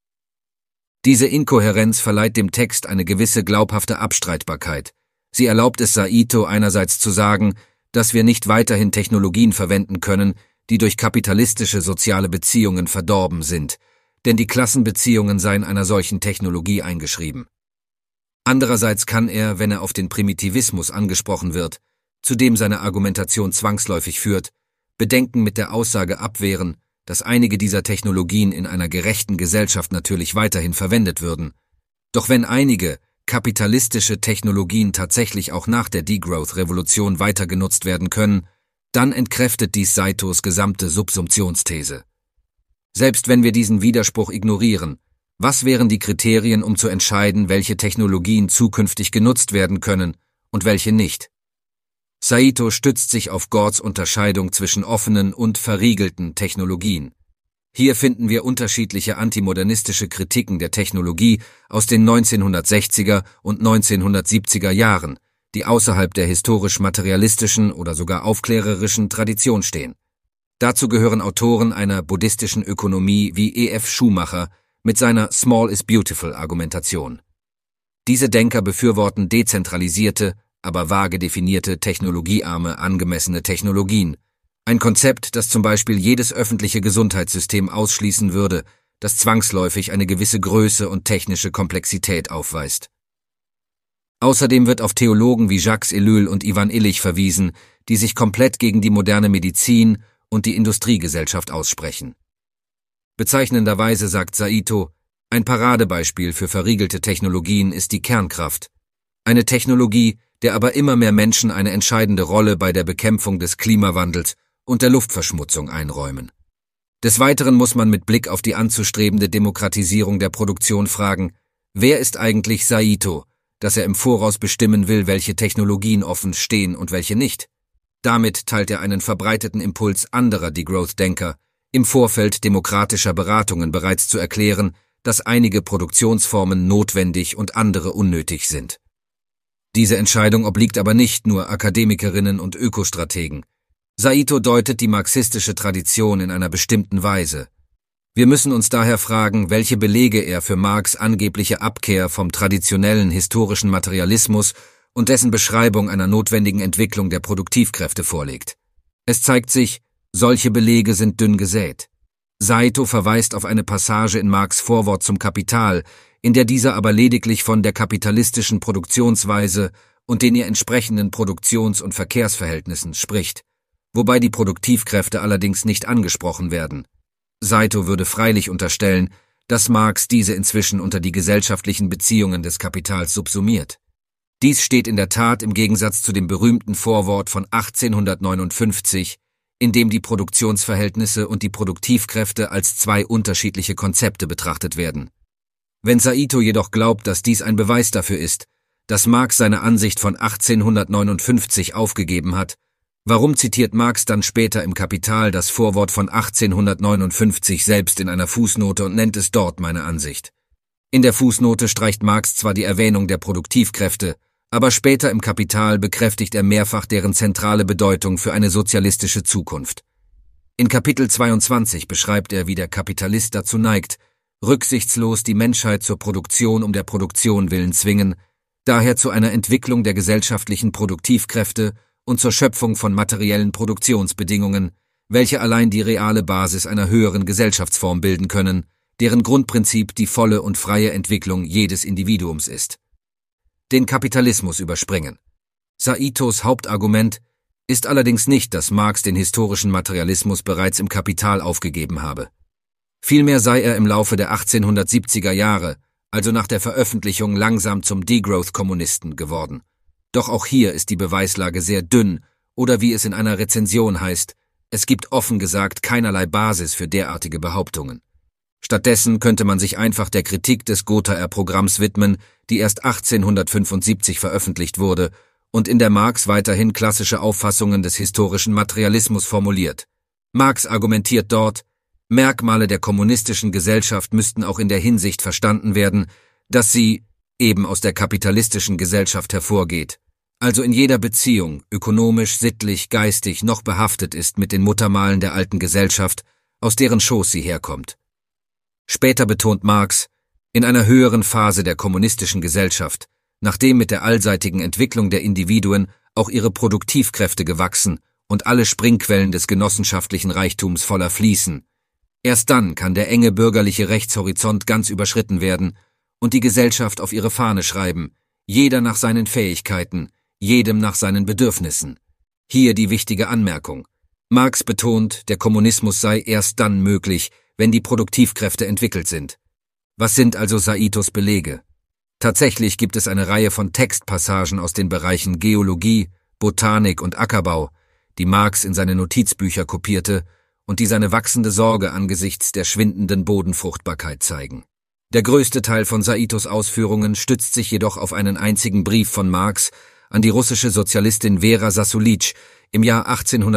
Diese Inkohärenz verleiht dem Text eine gewisse glaubhafte Abstreitbarkeit. Sie erlaubt es Saito einerseits zu sagen, dass wir nicht weiterhin Technologien verwenden können, die durch kapitalistische soziale Beziehungen verdorben sind, denn die Klassenbeziehungen seien einer solchen Technologie eingeschrieben. Andererseits kann er, wenn er auf den Primitivismus angesprochen wird, zu dem seine Argumentation zwangsläufig führt, Bedenken mit der Aussage abwehren, dass einige dieser Technologien in einer gerechten Gesellschaft natürlich weiterhin verwendet würden. Doch wenn einige kapitalistische Technologien tatsächlich auch nach der Degrowth-Revolution weiter genutzt werden können, dann entkräftet dies Saitos gesamte Subsumptionsthese. Selbst wenn wir diesen Widerspruch ignorieren, was wären die Kriterien, um zu entscheiden, welche Technologien zukünftig genutzt werden können und welche nicht? Saito stützt sich auf Gords Unterscheidung zwischen offenen und verriegelten Technologien. Hier finden wir unterschiedliche antimodernistische Kritiken der Technologie aus den 1960er und 1970er Jahren, die außerhalb der historisch-materialistischen oder sogar aufklärerischen Tradition stehen. Dazu gehören Autoren einer buddhistischen Ökonomie wie E.F. Schumacher mit seiner Small is Beautiful Argumentation. Diese Denker befürworten dezentralisierte, aber vage definierte, technologiearme, angemessene Technologien. Ein Konzept, das zum Beispiel jedes öffentliche Gesundheitssystem ausschließen würde, das zwangsläufig eine gewisse Größe und technische Komplexität aufweist. Außerdem wird auf Theologen wie Jacques Ellul und Ivan Illich verwiesen, die sich komplett gegen die moderne Medizin und die Industriegesellschaft aussprechen. Bezeichnenderweise sagt Saito, ein Paradebeispiel für verriegelte Technologien ist die Kernkraft. Eine Technologie, der aber immer mehr Menschen eine entscheidende Rolle bei der Bekämpfung des Klimawandels und der Luftverschmutzung einräumen. Des Weiteren muss man mit Blick auf die anzustrebende Demokratisierung der Produktion fragen, wer ist eigentlich Saito, dass er im Voraus bestimmen will, welche Technologien offen stehen und welche nicht? Damit teilt er einen verbreiteten Impuls anderer Degrowth-Denker, im Vorfeld demokratischer Beratungen bereits zu erklären, dass einige Produktionsformen notwendig und andere unnötig sind. Diese Entscheidung obliegt aber nicht nur Akademikerinnen und Ökostrategen. Saito deutet die marxistische Tradition in einer bestimmten Weise. Wir müssen uns daher fragen, welche Belege er für Marx' angebliche Abkehr vom traditionellen historischen Materialismus und dessen Beschreibung einer notwendigen Entwicklung der Produktivkräfte vorlegt. Es zeigt sich, solche Belege sind dünn gesät. Saito verweist auf eine Passage in Marx' Vorwort zum Kapital, in der dieser aber lediglich von der kapitalistischen Produktionsweise und den ihr entsprechenden Produktions- und Verkehrsverhältnissen spricht, wobei die Produktivkräfte allerdings nicht angesprochen werden. Saito würde freilich unterstellen, dass Marx diese inzwischen unter die gesellschaftlichen Beziehungen des Kapitals subsumiert. Dies steht in der Tat im Gegensatz zu dem berühmten Vorwort von 1859, in dem die Produktionsverhältnisse und die Produktivkräfte als zwei unterschiedliche Konzepte betrachtet werden. Wenn Saito jedoch glaubt, dass dies ein Beweis dafür ist, dass Marx seine Ansicht von 1859 aufgegeben hat, warum zitiert Marx dann später im Kapital das Vorwort von 1859 selbst in einer Fußnote und nennt es dort meine Ansicht? In der Fußnote streicht Marx zwar die Erwähnung der Produktivkräfte, aber später im Kapital bekräftigt er mehrfach deren zentrale Bedeutung für eine sozialistische Zukunft. In Kapitel 22 beschreibt er, wie der Kapitalist dazu neigt, rücksichtslos die Menschheit zur Produktion um der Produktion willen zwingen, daher zu einer Entwicklung der gesellschaftlichen Produktivkräfte und zur Schöpfung von materiellen Produktionsbedingungen, welche allein die reale Basis einer höheren Gesellschaftsform bilden können, deren Grundprinzip die volle und freie Entwicklung jedes Individuums ist. Den Kapitalismus überspringen. Saitos Hauptargument ist allerdings nicht, dass Marx den historischen Materialismus bereits im Kapital aufgegeben habe. Vielmehr sei er im Laufe der 1870er Jahre, also nach der Veröffentlichung, langsam zum Degrowth-Kommunisten geworden. Doch auch hier ist die Beweislage sehr dünn, oder wie es in einer Rezension heißt, es gibt offen gesagt keinerlei Basis für derartige Behauptungen. Stattdessen könnte man sich einfach der Kritik des Gothaer-Programms widmen, die erst 1875 veröffentlicht wurde und in der Marx weiterhin klassische Auffassungen des historischen Materialismus formuliert. Marx argumentiert dort, Merkmale der kommunistischen Gesellschaft müssten auch in der Hinsicht verstanden werden, dass sie eben aus der kapitalistischen Gesellschaft hervorgeht, also in jeder Beziehung, ökonomisch, sittlich, geistig noch behaftet ist mit den Muttermalen der alten Gesellschaft, aus deren Schoß sie herkommt. Später betont Marx, in einer höheren Phase der kommunistischen Gesellschaft, nachdem mit der allseitigen Entwicklung der Individuen auch ihre Produktivkräfte gewachsen und alle Springquellen des genossenschaftlichen Reichtums voller fließen, erst dann kann der enge bürgerliche Rechtshorizont ganz überschritten werden und die Gesellschaft auf ihre Fahne schreiben, jeder nach seinen Fähigkeiten, jedem nach seinen Bedürfnissen. Hier die wichtige Anmerkung. Marx betont, der Kommunismus sei erst dann möglich, wenn die Produktivkräfte entwickelt sind. Was sind also Saitos Belege? Tatsächlich gibt es eine Reihe von Textpassagen aus den Bereichen Geologie, Botanik und Ackerbau, die Marx in seine Notizbücher kopierte und die seine wachsende Sorge angesichts der schwindenden Bodenfruchtbarkeit zeigen. Der größte Teil von Saitos Ausführungen stützt sich jedoch auf einen einzigen Brief von Marx an die russische Sozialistin Vera Sassulitsch im Jahr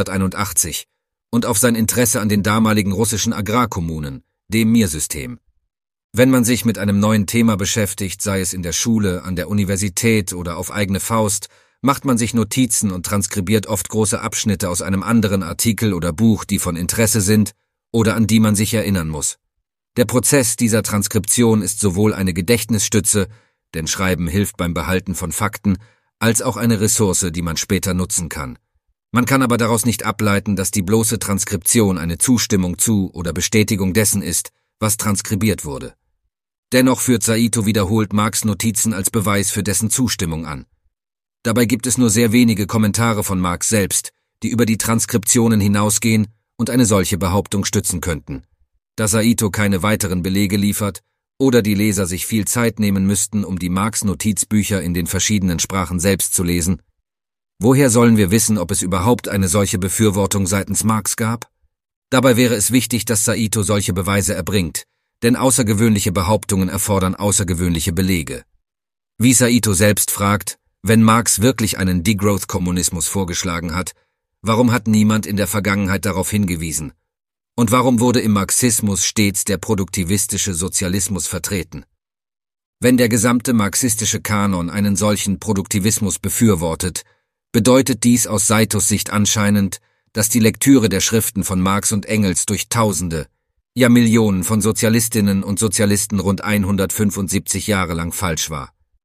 1881 und auf sein Interesse an den damaligen russischen Agrarkommunen, dem Mirsystem. Wenn man sich mit einem neuen Thema beschäftigt, sei es in der Schule, an der Universität oder auf eigene Faust, macht man sich Notizen und transkribiert oft große Abschnitte aus einem anderen Artikel oder Buch, die von Interesse sind oder an die man sich erinnern muss. Der Prozess dieser Transkription ist sowohl eine Gedächtnisstütze, denn Schreiben hilft beim Behalten von Fakten, als auch eine Ressource, die man später nutzen kann. Man kann aber daraus nicht ableiten, dass die bloße Transkription eine Zustimmung zu oder Bestätigung dessen ist, was transkribiert wurde. Dennoch führt Saito wiederholt Marx' Notizen als Beweis für dessen Zustimmung an. Dabei gibt es nur sehr wenige Kommentare von Marx selbst, die über die Transkriptionen hinausgehen und eine solche Behauptung stützen könnten. Da Saito keine weiteren Belege liefert oder die Leser sich viel Zeit nehmen müssten, um die Marx-Notizbücher in den verschiedenen Sprachen selbst zu lesen, woher sollen wir wissen, ob es überhaupt eine solche Befürwortung seitens Marx gab? Dabei wäre es wichtig, dass Saito solche Beweise erbringt, denn außergewöhnliche Behauptungen erfordern außergewöhnliche Belege. Wie Saito selbst fragt, wenn Marx wirklich einen Degrowth-Kommunismus vorgeschlagen hat, warum hat niemand in der Vergangenheit darauf hingewiesen? Und warum wurde im Marxismus stets der produktivistische Sozialismus vertreten? Wenn der gesamte marxistische Kanon einen solchen Produktivismus befürwortet, bedeutet dies aus Saitos Sicht anscheinend, dass die Lektüre der Schriften von Marx und Engels durch Tausende, ja Millionen von Sozialistinnen und Sozialisten rund 175 Jahre lang falsch war.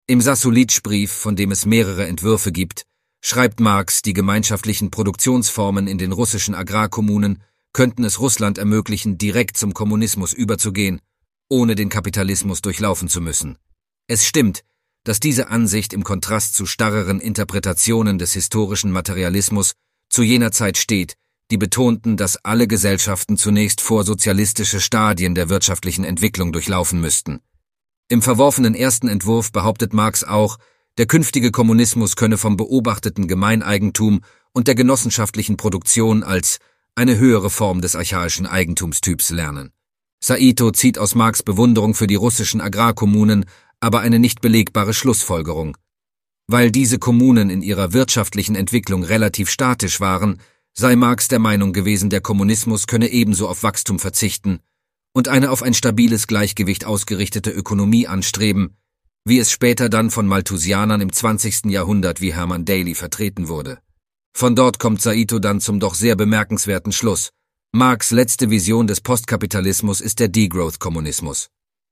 Im Sassulitsch-Brief, von dem es mehrere Entwürfe gibt, schreibt Marx, die gemeinschaftlichen Produktionsformen in den russischen Agrarkommunen könnten es Russland ermöglichen, direkt zum Kommunismus überzugehen, ohne den Kapitalismus durchlaufen zu müssen. Es stimmt, dass diese Ansicht im Kontrast zu starreren Interpretationen des historischen Materialismus zu jener Zeit steht, die betonten, dass alle Gesellschaften zunächst vorsozialistische Stadien der wirtschaftlichen Entwicklung durchlaufen müssten. Im verworfenen ersten Entwurf behauptet Marx auch, der künftige Kommunismus könne vom beobachteten Gemeineigentum und der genossenschaftlichen Produktion als eine höhere Form des archaischen Eigentumstyps lernen. Saito zieht aus Marx' Bewunderung für die russischen Agrarkommunen aber eine nicht belegbare Schlussfolgerung. Weil diese Kommunen in ihrer wirtschaftlichen Entwicklung relativ statisch waren, sei Marx der Meinung gewesen, der Kommunismus könne ebenso auf Wachstum verzichten und eine auf ein stabiles Gleichgewicht ausgerichtete Ökonomie anstreben, wie es später dann von Malthusianern im 20. Jahrhundert wie Hermann Daly vertreten wurde. Von dort kommt Saito dann zum doch sehr bemerkenswerten Schluss: Marx' letzte Vision des Postkapitalismus ist der Degrowth-Kommunismus.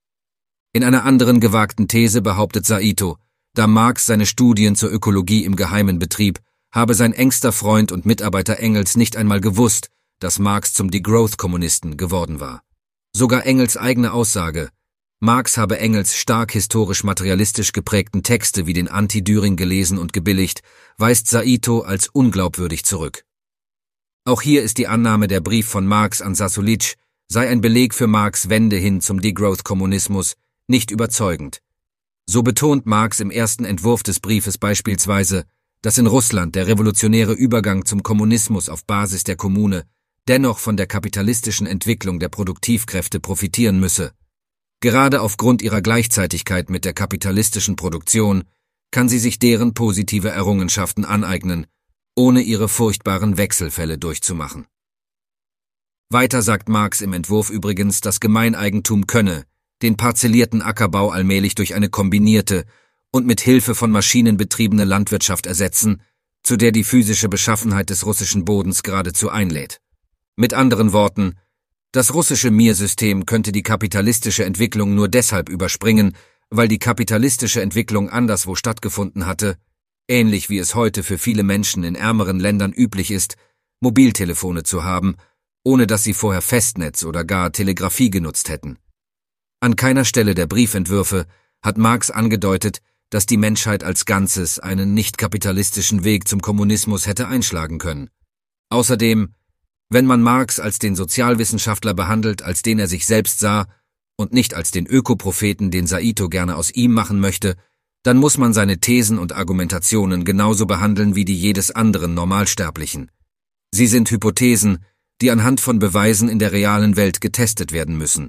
In einer anderen gewagten These behauptet Saito, da Marx seine Studien zur Ökologie im Geheimen betrieb, habe sein engster Freund und Mitarbeiter Engels nicht einmal gewusst, dass Marx zum Degrowth-Kommunisten geworden war. Sogar Engels eigene Aussage, Marx habe Engels stark historisch-materialistisch geprägten Texte wie den Anti-Düring gelesen und gebilligt, weist Saito als unglaubwürdig zurück. Auch hier ist die Annahme, der Brief von Marx an Sassulitsch sei ein Beleg für Marx' Wende hin zum Degrowth-Kommunismus, nicht überzeugend. So betont Marx im ersten Entwurf des Briefes beispielsweise, dass in Russland der revolutionäre Übergang zum Kommunismus auf Basis der Kommune dennoch von der kapitalistischen Entwicklung der Produktivkräfte profitieren müsse. Gerade aufgrund ihrer Gleichzeitigkeit mit der kapitalistischen Produktion kann sie sich deren positive Errungenschaften aneignen, ohne ihre furchtbaren Wechselfälle durchzumachen. Weiter sagt Marx im Entwurf übrigens, das Gemeineigentum könne den parzellierten Ackerbau allmählich durch eine kombinierte und mit Hilfe von Maschinen betriebene Landwirtschaft ersetzen, zu der die physische Beschaffenheit des russischen Bodens geradezu einlädt. Mit anderen Worten, das russische Mir-System könnte die kapitalistische Entwicklung nur deshalb überspringen, weil die kapitalistische Entwicklung anderswo stattgefunden hatte, ähnlich wie es heute für viele Menschen in ärmeren Ländern üblich ist, Mobiltelefone zu haben, ohne dass sie vorher Festnetz oder gar Telegrafie genutzt hätten. An keiner Stelle der Briefentwürfe hat Marx angedeutet, dass die Menschheit als Ganzes einen nicht-kapitalistischen Weg zum Kommunismus hätte einschlagen können. Außerdem, wenn man Marx als den Sozialwissenschaftler behandelt, als den er sich selbst sah, und nicht als den Ökopropheten, den Saito gerne aus ihm machen möchte, dann muss man seine Thesen und Argumentationen genauso behandeln wie die jedes anderen Normalsterblichen. Sie sind Hypothesen, die anhand von Beweisen in der realen Welt getestet werden müssen.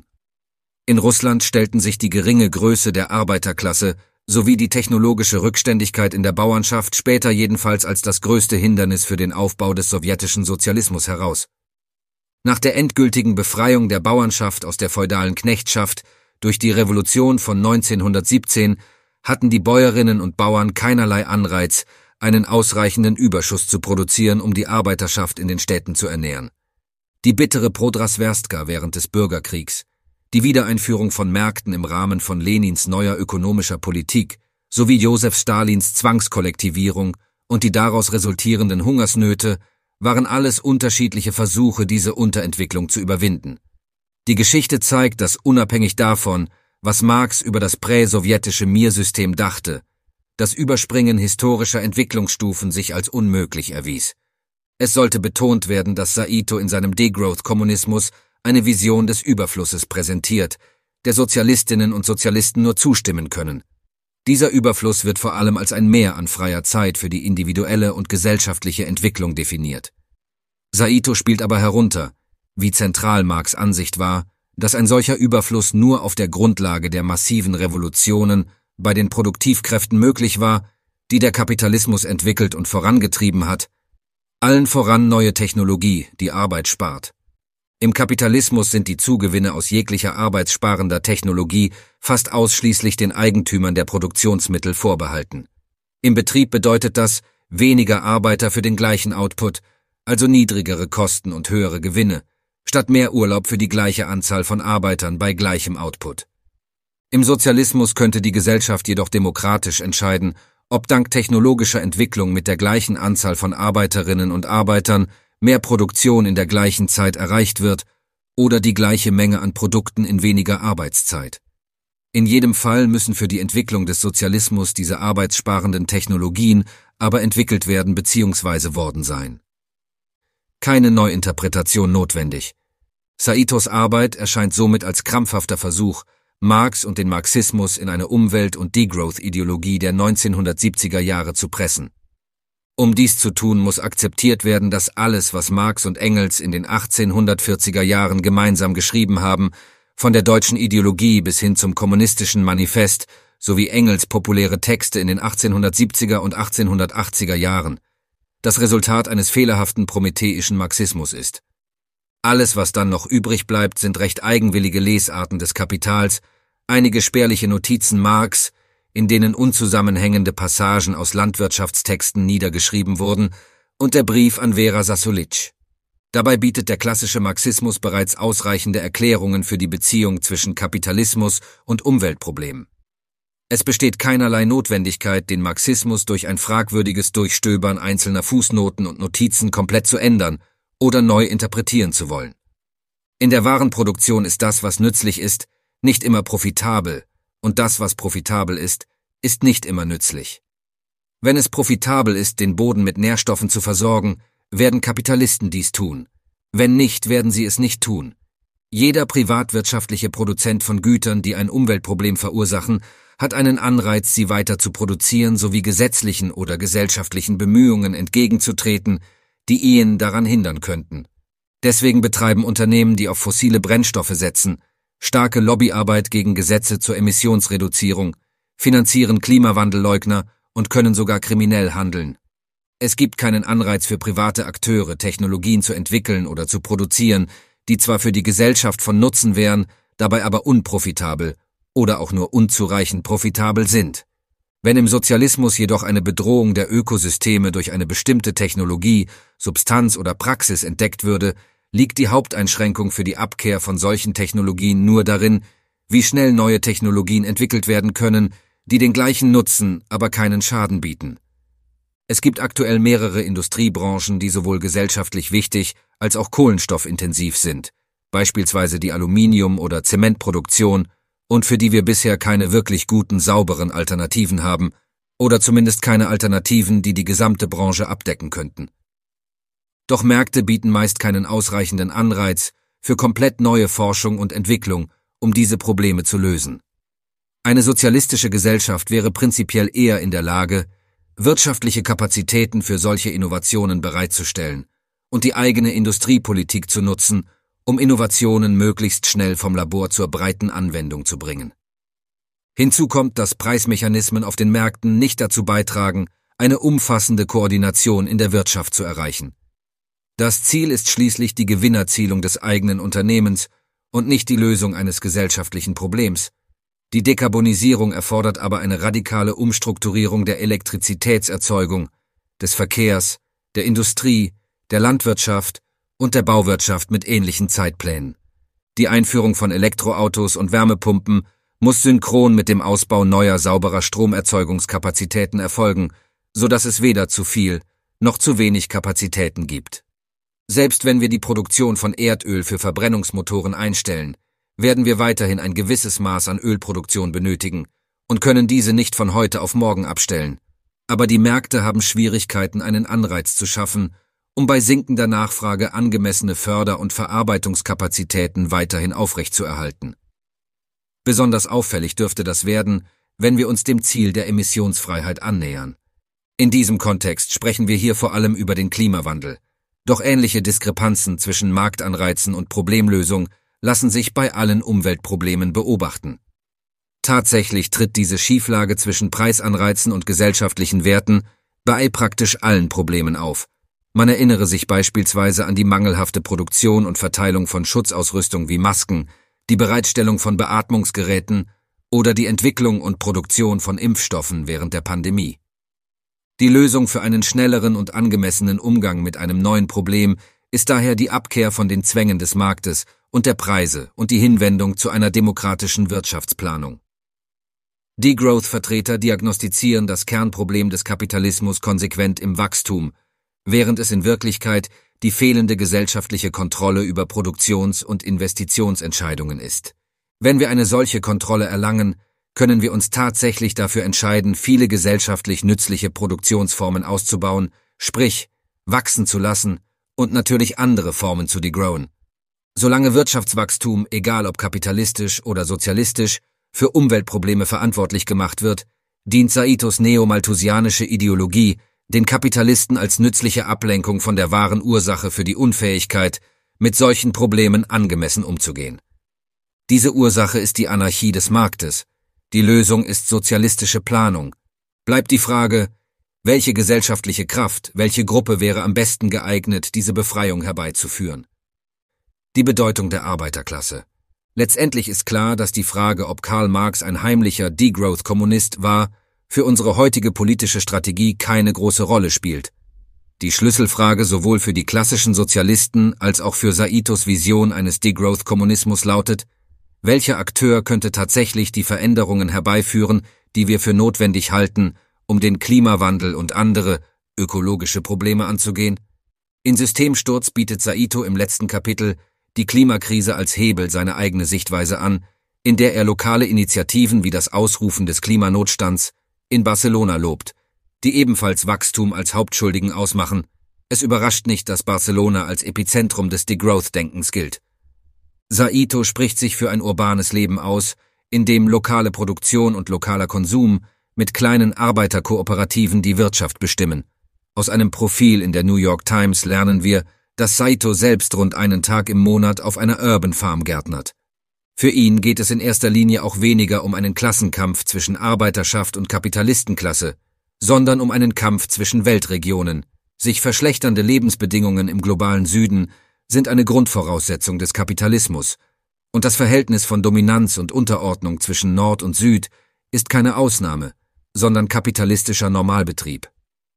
In Russland stellten sich die geringe Größe der Arbeiterklasse sowie die technologische Rückständigkeit in der Bauernschaft später jedenfalls als das größte Hindernis für den Aufbau des sowjetischen Sozialismus heraus. Nach der endgültigen Befreiung der Bauernschaft aus der feudalen Knechtschaft durch die Revolution von 1917 hatten die Bäuerinnen und Bauern keinerlei Anreiz, einen ausreichenden Überschuss zu produzieren, um die Arbeiterschaft in den Städten zu ernähren. Die bittere Podraswerstka während des Bürgerkriegs, die Wiedereinführung von Märkten im Rahmen von Lenins neuer ökonomischer Politik sowie Josef Stalins Zwangskollektivierung und die daraus resultierenden Hungersnöte waren alles unterschiedliche Versuche, diese Unterentwicklung zu überwinden. Die Geschichte zeigt, dass unabhängig davon, was Marx über das präsowjetische Mir-System dachte, das Überspringen historischer Entwicklungsstufen sich als unmöglich erwies. Es sollte betont werden, dass Saito in seinem Degrowth-Kommunismus eine Vision des Überflusses präsentiert, der Sozialistinnen und Sozialisten nur zustimmen können. Dieser Überfluss wird vor allem als ein Mehr an freier Zeit für die individuelle und gesellschaftliche Entwicklung definiert. Saito spielt aber herunter, wie zentral Marx' Ansicht war, dass ein solcher Überfluss nur auf der Grundlage der massiven Revolutionen bei den Produktivkräften möglich war, die der Kapitalismus entwickelt und vorangetrieben hat, allen voran neue Technologie, die Arbeit spart. Im Kapitalismus sind die Zugewinne aus jeglicher arbeitssparender Technologie fast ausschließlich den Eigentümern der Produktionsmittel vorbehalten. Im Betrieb bedeutet das weniger Arbeiter für den gleichen Output, also niedrigere Kosten und höhere Gewinne, statt mehr Urlaub für die gleiche Anzahl von Arbeitern bei gleichem Output. Im Sozialismus könnte die Gesellschaft jedoch demokratisch entscheiden, ob dank technologischer Entwicklung mit der gleichen Anzahl von Arbeiterinnen und Arbeitern mehr Produktion in der gleichen Zeit erreicht wird oder die gleiche Menge an Produkten in weniger Arbeitszeit. In jedem Fall müssen für die Entwicklung des Sozialismus diese arbeitssparenden Technologien aber entwickelt werden bzw. worden sein. Keine Neuinterpretation notwendig. Saitos Arbeit erscheint somit als krampfhafter Versuch, Marx und den Marxismus in eine Umwelt- und Degrowth-Ideologie der 1970er Jahre zu pressen. Um dies zu tun, muss akzeptiert werden, dass alles, was Marx und Engels in den 1840er Jahren gemeinsam geschrieben haben, von der deutschen Ideologie bis hin zum kommunistischen Manifest sowie Engels populäre Texte in den 1870er und 1880er Jahren, das Resultat eines fehlerhaften prometheischen Marxismus ist. Alles, was dann noch übrig bleibt, sind recht eigenwillige Lesarten des Kapitals, einige spärliche Notizen Marx, in denen unzusammenhängende Passagen aus Landwirtschaftstexten niedergeschrieben wurden, und der Brief an Vera Sasulic. Dabei bietet der klassische Marxismus bereits ausreichende Erklärungen für die Beziehung zwischen Kapitalismus und Umweltproblemen. Es besteht keinerlei Notwendigkeit, den Marxismus durch ein fragwürdiges Durchstöbern einzelner Fußnoten und Notizen komplett zu ändern oder neu interpretieren zu wollen. In der Warenproduktion ist das, was nützlich ist, nicht immer profitabel, und das, was profitabel ist nicht immer nützlich. Wenn es profitabel ist, den Boden mit Nährstoffen zu versorgen, werden Kapitalisten dies tun. Wenn nicht, werden sie es nicht tun. Jeder privatwirtschaftliche Produzent von Gütern, die ein Umweltproblem verursachen, hat einen Anreiz, sie weiter zu produzieren, sowie gesetzlichen oder gesellschaftlichen Bemühungen entgegenzutreten, die ihn daran hindern könnten. Deswegen betreiben Unternehmen, die auf fossile Brennstoffe setzen, starke Lobbyarbeit gegen Gesetze zur Emissionsreduzierung, finanzieren Klimawandelleugner und können sogar kriminell handeln. Es gibt keinen Anreiz für private Akteure, Technologien zu entwickeln oder zu produzieren, die zwar für die Gesellschaft von Nutzen wären, dabei aber unprofitabel oder auch nur unzureichend profitabel sind. Wenn im Sozialismus jedoch eine Bedrohung der Ökosysteme durch eine bestimmte Technologie, Substanz oder Praxis entdeckt würde, liegt die Haupteinschränkung für die Abkehr von solchen Technologien nur darin, wie schnell neue Technologien entwickelt werden können, die den gleichen Nutzen, aber keinen Schaden bieten. Es gibt aktuell mehrere Industriebranchen, die sowohl gesellschaftlich wichtig als auch kohlenstoffintensiv sind, beispielsweise die Aluminium- oder Zementproduktion, und für die wir bisher keine wirklich guten, sauberen Alternativen haben, oder zumindest keine Alternativen, die die gesamte Branche abdecken könnten. Doch Märkte bieten meist keinen ausreichenden Anreiz für komplett neue Forschung und Entwicklung, um diese Probleme zu lösen. Eine sozialistische Gesellschaft wäre prinzipiell eher in der Lage, wirtschaftliche Kapazitäten für solche Innovationen bereitzustellen und die eigene Industriepolitik zu nutzen, um Innovationen möglichst schnell vom Labor zur breiten Anwendung zu bringen. Hinzu kommt, dass Preismechanismen auf den Märkten nicht dazu beitragen, eine umfassende Koordination in der Wirtschaft zu erreichen. Das Ziel ist schließlich die Gewinnerzielung des eigenen Unternehmens und nicht die Lösung eines gesellschaftlichen Problems. Die Dekarbonisierung erfordert aber eine radikale Umstrukturierung der Elektrizitätserzeugung, des Verkehrs, der Industrie, der Landwirtschaft und der Bauwirtschaft mit ähnlichen Zeitplänen. Die Einführung von Elektroautos und Wärmepumpen muss synchron mit dem Ausbau neuer sauberer Stromerzeugungskapazitäten erfolgen, sodass es weder zu viel noch zu wenig Kapazitäten gibt. Selbst wenn wir die Produktion von Erdöl für Verbrennungsmotoren einstellen, werden wir weiterhin ein gewisses Maß an Ölproduktion benötigen und können diese nicht von heute auf morgen abstellen. Aber die Märkte haben Schwierigkeiten, einen Anreiz zu schaffen, um bei sinkender Nachfrage angemessene Förder- und Verarbeitungskapazitäten weiterhin aufrechtzuerhalten. Besonders auffällig dürfte das werden, wenn wir uns dem Ziel der Emissionsfreiheit annähern. In diesem Kontext sprechen wir hier vor allem über den Klimawandel. Doch ähnliche Diskrepanzen zwischen Marktanreizen und Problemlösung lassen sich bei allen Umweltproblemen beobachten. Tatsächlich tritt diese Schieflage zwischen Preisanreizen und gesellschaftlichen Werten bei praktisch allen Problemen auf. Man erinnere sich beispielsweise an die mangelhafte Produktion und Verteilung von Schutzausrüstung wie Masken, die Bereitstellung von Beatmungsgeräten oder die Entwicklung und Produktion von Impfstoffen während der Pandemie. Die Lösung für einen schnelleren und angemessenen Umgang mit einem neuen Problem ist daher die Abkehr von den Zwängen des Marktes und der Preise und die Hinwendung zu einer demokratischen Wirtschaftsplanung. Degrowth-Vertreter diagnostizieren das Kernproblem des Kapitalismus konsequent im Wachstum, während es in Wirklichkeit die fehlende gesellschaftliche Kontrolle über Produktions- und Investitionsentscheidungen ist. Wenn wir eine solche Kontrolle erlangen, können wir uns tatsächlich dafür entscheiden, viele gesellschaftlich nützliche Produktionsformen auszubauen, sprich, wachsen zu lassen und natürlich andere Formen zu degrowen. Solange Wirtschaftswachstum, egal ob kapitalistisch oder sozialistisch, für Umweltprobleme verantwortlich gemacht wird, dient Saitos neomalthusianische Ideologie den Kapitalisten als nützliche Ablenkung von der wahren Ursache für die Unfähigkeit, mit solchen Problemen angemessen umzugehen. Diese Ursache ist die Anarchie des Marktes. Die Lösung ist sozialistische Planung. Bleibt die Frage, welche gesellschaftliche Kraft, welche Gruppe wäre am besten geeignet, diese Befreiung herbeizuführen? Die Bedeutung der Arbeiterklasse. Letztendlich ist klar, dass die Frage, ob Karl Marx ein heimlicher Degrowth-Kommunist war, für unsere heutige politische Strategie keine große Rolle spielt. Die Schlüsselfrage sowohl für die klassischen Sozialisten als auch für Saitos Vision eines Degrowth-Kommunismus lautet: Welcher Akteur könnte tatsächlich die Veränderungen herbeiführen, die wir für notwendig halten, um den Klimawandel und andere ökologische Probleme anzugehen? In Systemsturz bietet Saito im letzten Kapitel die Klimakrise als Hebel seine eigene Sichtweise an, in der er lokale Initiativen wie das Ausrufen des Klimanotstands in Barcelona lobt, die ebenfalls Wachstum als Hauptschuldigen ausmachen. Es überrascht nicht, dass Barcelona als Epizentrum des Degrowth-Denkens gilt. Saito spricht sich für ein urbanes Leben aus, in dem lokale Produktion und lokaler Konsum mit kleinen Arbeiterkooperativen die Wirtschaft bestimmen. Aus einem Profil in der New York Times lernen wir, dass Saito selbst rund einen Tag im Monat auf einer Urban Farm gärtnert. Für ihn geht es in erster Linie auch weniger um einen Klassenkampf zwischen Arbeiterschaft und Kapitalistenklasse, sondern um einen Kampf zwischen Weltregionen. Sich verschlechternde Lebensbedingungen im globalen Süden sind eine Grundvoraussetzung des Kapitalismus, und das Verhältnis von Dominanz und Unterordnung zwischen Nord und Süd ist keine Ausnahme, sondern kapitalistischer Normalbetrieb.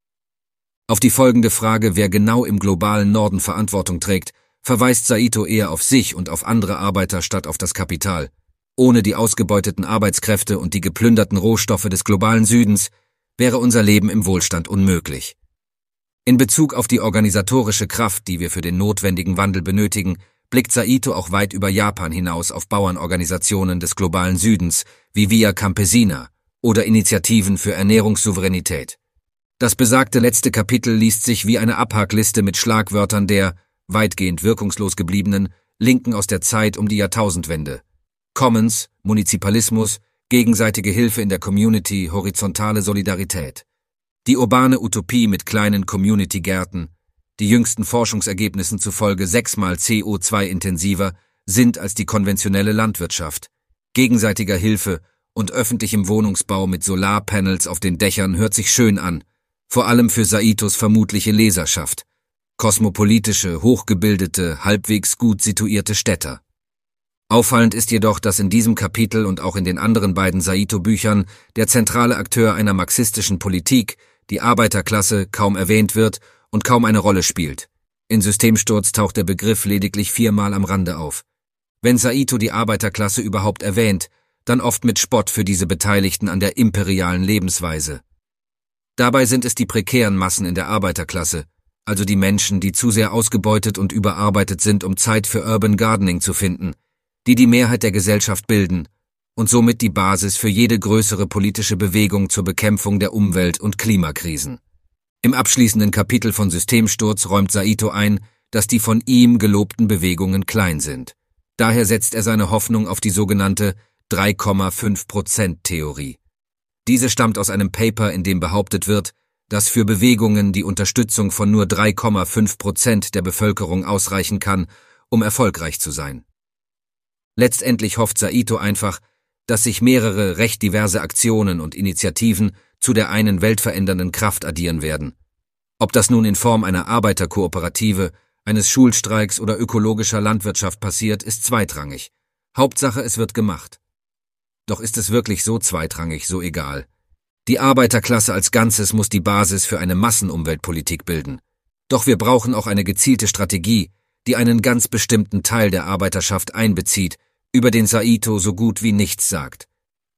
Auf die folgende Frage, wer genau im globalen Norden Verantwortung trägt, verweist Saito eher auf sich und auf andere Arbeiter statt auf das Kapital. Ohne die ausgebeuteten Arbeitskräfte und die geplünderten Rohstoffe des globalen Südens wäre unser Leben im Wohlstand unmöglich. In Bezug auf die organisatorische Kraft, die wir für den notwendigen Wandel benötigen, blickt Saito auch weit über Japan hinaus auf Bauernorganisationen des globalen Südens wie Via Campesina oder Initiativen für Ernährungssouveränität. Das besagte letzte Kapitel liest sich wie eine Abhakliste mit Schlagwörtern der, weitgehend wirkungslos gebliebenen, Linken aus der Zeit um die Jahrtausendwende. Commons, Munizipalismus, gegenseitige Hilfe in der Community, horizontale Solidarität. Die urbane Utopie mit kleinen Community-Gärten, die jüngsten Forschungsergebnissen zufolge 6-mal CO2-intensiver sind als die konventionelle Landwirtschaft. Gegenseitiger Hilfe und öffentlichem Wohnungsbau mit Solarpanels auf den Dächern hört sich schön an, vor allem für Saitos vermutliche Leserschaft. Kosmopolitische, hochgebildete, halbwegs gut situierte Städter. Auffallend ist jedoch, dass in diesem Kapitel und auch in den anderen beiden Saito-Büchern der zentrale Akteur einer marxistischen Politik, die Arbeiterklasse, kaum erwähnt wird und kaum eine Rolle spielt. In Systemsturz taucht der Begriff lediglich 4-mal am Rande auf. Wenn Saito die Arbeiterklasse überhaupt erwähnt, dann oft mit Spott für diese Beteiligten an der imperialen Lebensweise. Dabei sind es die prekären Massen in der Arbeiterklasse, also die Menschen, die zu sehr ausgebeutet und überarbeitet sind, um Zeit für Urban Gardening zu finden, die die Mehrheit der Gesellschaft bilden und somit die Basis für jede größere politische Bewegung zur Bekämpfung der Umwelt- und Klimakrisen. Im abschließenden Kapitel von Systemsturz räumt Saito ein, dass die von ihm gelobten Bewegungen klein sind. Daher setzt er seine Hoffnung auf die sogenannte 3,5%-Theorie. Diese stammt aus einem Paper, in dem behauptet wird, dass für Bewegungen die Unterstützung von nur 3,5% der Bevölkerung ausreichen kann, um erfolgreich zu sein. Letztendlich hofft Saito einfach, dass sich mehrere recht diverse Aktionen und Initiativen zu der einen weltverändernden Kraft addieren werden. Ob das nun in Form einer Arbeiterkooperative, eines Schulstreiks oder ökologischer Landwirtschaft passiert, ist zweitrangig. Hauptsache, es wird gemacht. Doch ist es wirklich so zweitrangig, so egal? Die Arbeiterklasse als Ganzes muss die Basis für eine Massenumweltpolitik bilden. Doch wir brauchen auch eine gezielte Strategie, die einen ganz bestimmten Teil der Arbeiterschaft einbezieht, über den Saito so gut wie nichts sagt.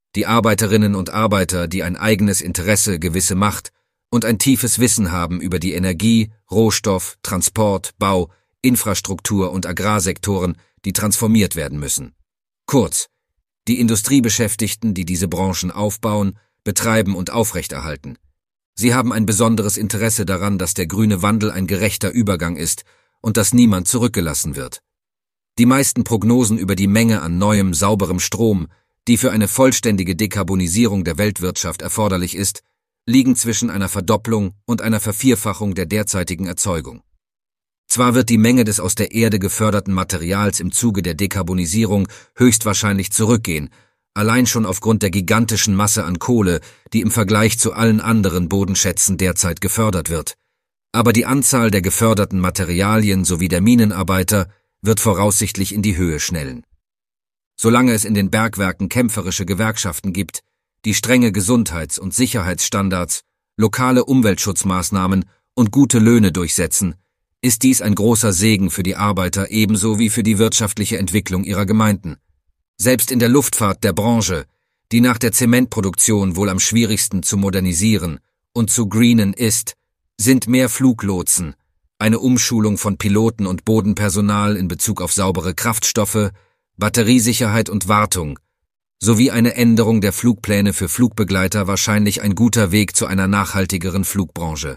Die Arbeiterinnen und Arbeiter, die ein eigenes Interesse, gewisse Macht und ein tiefes Wissen haben über die Energie-, Rohstoff-, Transport-, Bau-, Infrastruktur- und Agrarsektoren, die transformiert werden müssen. Kurz, die Industriebeschäftigten, die diese Branchen aufbauen, betreiben und aufrechterhalten. Sie haben ein besonderes Interesse daran, dass der grüne Wandel ein gerechter Übergang ist und dass niemand zurückgelassen wird. Die meisten Prognosen über die Menge an neuem, sauberem Strom, die für eine vollständige Dekarbonisierung der Weltwirtschaft erforderlich ist, liegen zwischen einer Verdopplung und einer Vervierfachung der derzeitigen Erzeugung. Zwar wird die Menge des aus der Erde geförderten Materials im Zuge der Dekarbonisierung höchstwahrscheinlich zurückgehen, allein schon aufgrund der gigantischen Masse an Kohle, die im Vergleich zu allen anderen Bodenschätzen derzeit gefördert wird. Aber die Anzahl der geförderten Materialien sowie der Minenarbeiter wird voraussichtlich in die Höhe schnellen. Solange es in den Bergwerken kämpferische Gewerkschaften gibt, die strenge Gesundheits- und Sicherheitsstandards, lokale Umweltschutzmaßnahmen und gute Löhne durchsetzen, ist dies ein großer Segen für die Arbeiter ebenso wie für die wirtschaftliche Entwicklung ihrer Gemeinden. Selbst in der Luftfahrt der Branche, die nach der Zementproduktion wohl am schwierigsten zu modernisieren und zu greenen ist, sind mehr Fluglotsen, eine Umschulung von Piloten und Bodenpersonal in Bezug auf saubere Kraftstoffe, Batteriesicherheit und Wartung, sowie eine Änderung der Flugpläne für Flugbegleiter wahrscheinlich ein guter Weg zu einer nachhaltigeren Flugbranche.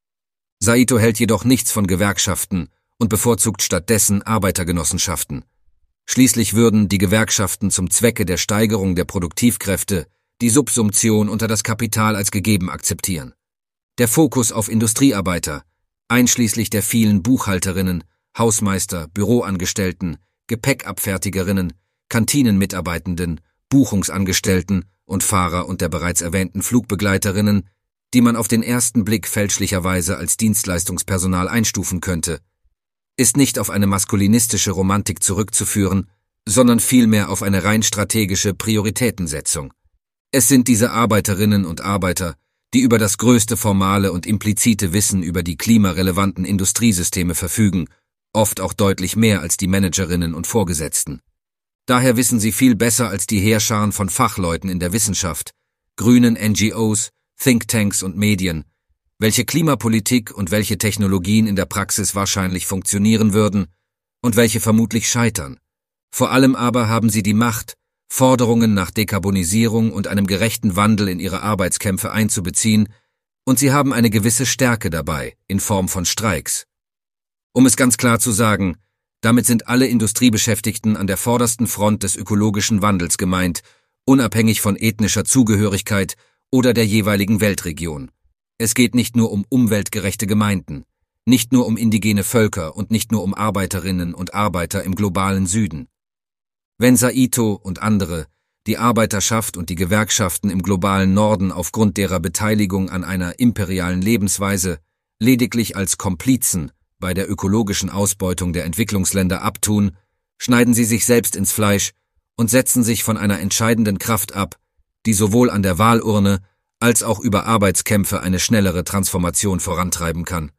Saito hält jedoch nichts von Gewerkschaften und bevorzugt stattdessen Arbeitergenossenschaften. Schließlich würden die Gewerkschaften zum Zwecke der Steigerung der Produktivkräfte die Subsumption unter das Kapital als gegeben akzeptieren. Der Fokus auf Industriearbeiter, einschließlich der vielen Buchhalterinnen, Hausmeister, Büroangestellten, Gepäckabfertigerinnen, Kantinenmitarbeitenden, Buchungsangestellten und Fahrer und der bereits erwähnten Flugbegleiterinnen, die man auf den ersten Blick fälschlicherweise als Dienstleistungspersonal einstufen könnte, ist nicht auf eine maskulinistische Romantik zurückzuführen, sondern vielmehr auf eine rein strategische Prioritätensetzung. Es sind diese Arbeiterinnen und Arbeiter, die über das größte formale und implizite Wissen über die klimarelevanten Industriesysteme verfügen, oft auch deutlich mehr als die Managerinnen und Vorgesetzten. Daher wissen sie viel besser als die Heerscharen von Fachleuten in der Wissenschaft, grünen NGOs, Thinktanks und Medien, welche Klimapolitik und welche Technologien in der Praxis wahrscheinlich funktionieren würden und welche vermutlich scheitern. Vor allem aber haben sie die Macht, Forderungen nach Dekarbonisierung und einem gerechten Wandel in ihre Arbeitskämpfe einzubeziehen, und sie haben eine gewisse Stärke dabei, in Form von Streiks. Um es ganz klar zu sagen, damit sind alle Industriebeschäftigten an der vordersten Front des ökologischen Wandels gemeint, unabhängig von ethnischer Zugehörigkeit oder der jeweiligen Weltregion. Es geht nicht nur um umweltgerechte Gemeinden, nicht nur um indigene Völker und nicht nur um Arbeiterinnen und Arbeiter im globalen Süden. Wenn Saito und andere die Arbeiterschaft und die Gewerkschaften im globalen Norden aufgrund derer Beteiligung an einer imperialen Lebensweise lediglich als Komplizen bei der ökologischen Ausbeutung der Entwicklungsländer abtun, schneiden sie sich selbst ins Fleisch und setzen sich von einer entscheidenden Kraft ab, die sowohl an der Wahlurne als auch über Arbeitskämpfe eine schnellere Transformation vorantreiben kann.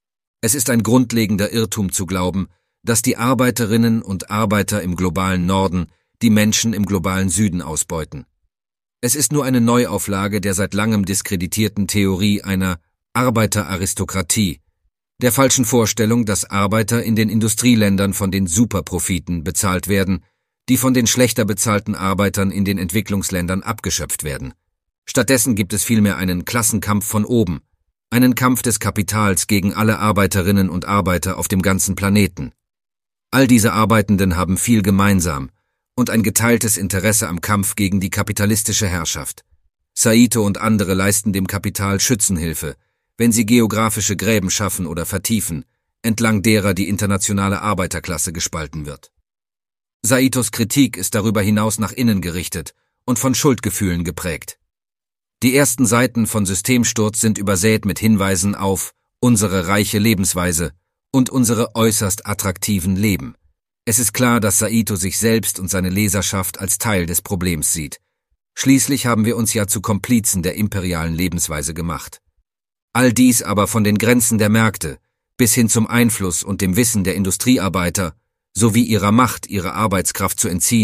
Es ist ein grundlegender Irrtum zu glauben, dass die Arbeiterinnen und Arbeiter im globalen Norden die Menschen im globalen Süden ausbeuten. Es ist nur eine Neuauflage der seit langem diskreditierten Theorie einer Arbeiteraristokratie, der falschen Vorstellung, dass Arbeiter in den Industrieländern von den Superprofiten bezahlt werden, die von den schlechter bezahlten Arbeitern in den Entwicklungsländern abgeschöpft werden. Stattdessen gibt es vielmehr einen Klassenkampf von oben, einen Kampf des Kapitals gegen alle Arbeiterinnen und Arbeiter auf dem ganzen Planeten. All diese Arbeitenden haben viel gemeinsam und ein geteiltes Interesse am Kampf gegen die kapitalistische Herrschaft. Saito und andere leisten dem Kapital Schützenhilfe, wenn sie geografische Gräben schaffen oder vertiefen, entlang derer die internationale Arbeiterklasse gespalten wird. Saitos Kritik ist darüber hinaus nach innen gerichtet und von Schuldgefühlen geprägt. Die ersten Seiten von Systemsturz sind übersät mit Hinweisen auf unsere reiche Lebensweise und unsere äußerst attraktiven Leben. Es ist klar, dass Saito sich selbst und seine Leserschaft als Teil des Problems sieht. Schließlich haben wir uns ja zu Komplizen der imperialen Lebensweise gemacht. All dies aber von den Grenzen der Märkte bis hin zum Einfluss und dem Wissen der Industriearbeiter sowie ihrer Macht, ihre Arbeitskraft zu entziehen,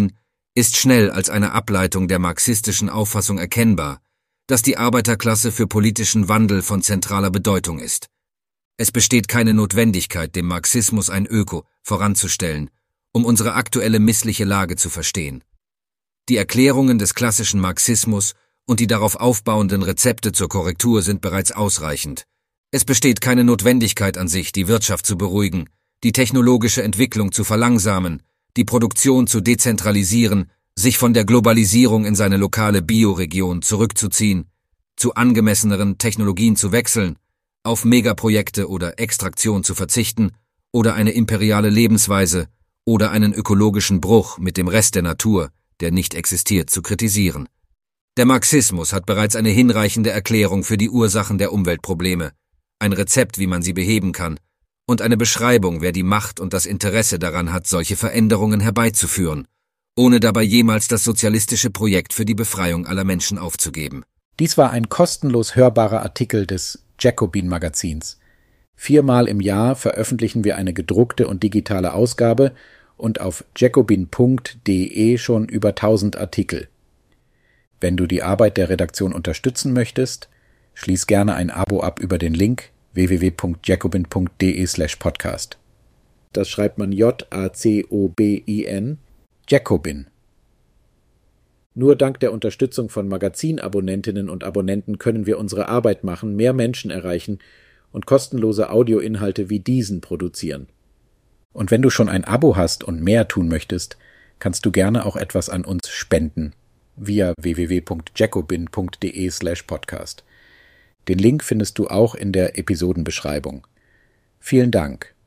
ist schnell als eine Ableitung der marxistischen Auffassung erkennbar, dass die Arbeiterklasse für politischen Wandel von zentraler Bedeutung ist. Es besteht keine Notwendigkeit, dem Marxismus ein Öko voranzustellen, um unsere aktuelle missliche Lage zu verstehen. Die Erklärungen des klassischen Marxismus und die darauf aufbauenden Rezepte zur Korrektur sind bereits ausreichend. Es besteht keine Notwendigkeit an sich, die Wirtschaft zu beruhigen, die technologische Entwicklung zu verlangsamen, die Produktion zu dezentralisieren, sich von der Globalisierung in seine lokale Bioregion zurückzuziehen, zu angemesseneren Technologien zu wechseln, auf Megaprojekte oder Extraktion zu verzichten oder eine imperiale Lebensweise oder einen ökologischen Bruch mit dem Rest der Natur, der nicht existiert, zu kritisieren. Der Marxismus hat bereits eine hinreichende Erklärung für die Ursachen der Umweltprobleme, ein Rezept, wie man sie beheben kann, und eine Beschreibung, wer die Macht und das Interesse daran hat, solche Veränderungen herbeizuführen, ohne dabei jemals das sozialistische Projekt für die Befreiung aller Menschen aufzugeben. Dies war ein kostenlos hörbarer Artikel des Jacobin-Magazins. 4-mal im Jahr veröffentlichen wir eine gedruckte und digitale Ausgabe und auf jacobin.de schon über 1000 Artikel. Wenn du die Arbeit der Redaktion unterstützen möchtest, schließ gerne ein Abo ab über den Link www.jacobin.de/podcast. Das schreibt man Jacobin, Jacobin. Nur dank der Unterstützung von Magazinabonnentinnen und Abonnenten können wir unsere Arbeit machen, mehr Menschen erreichen und kostenlose Audioinhalte wie diesen produzieren. Und wenn du schon ein Abo hast und mehr tun möchtest, kannst du gerne auch etwas an uns spenden via www.jacobin.de/podcast. Den Link findest du auch in der Episodenbeschreibung. Vielen Dank.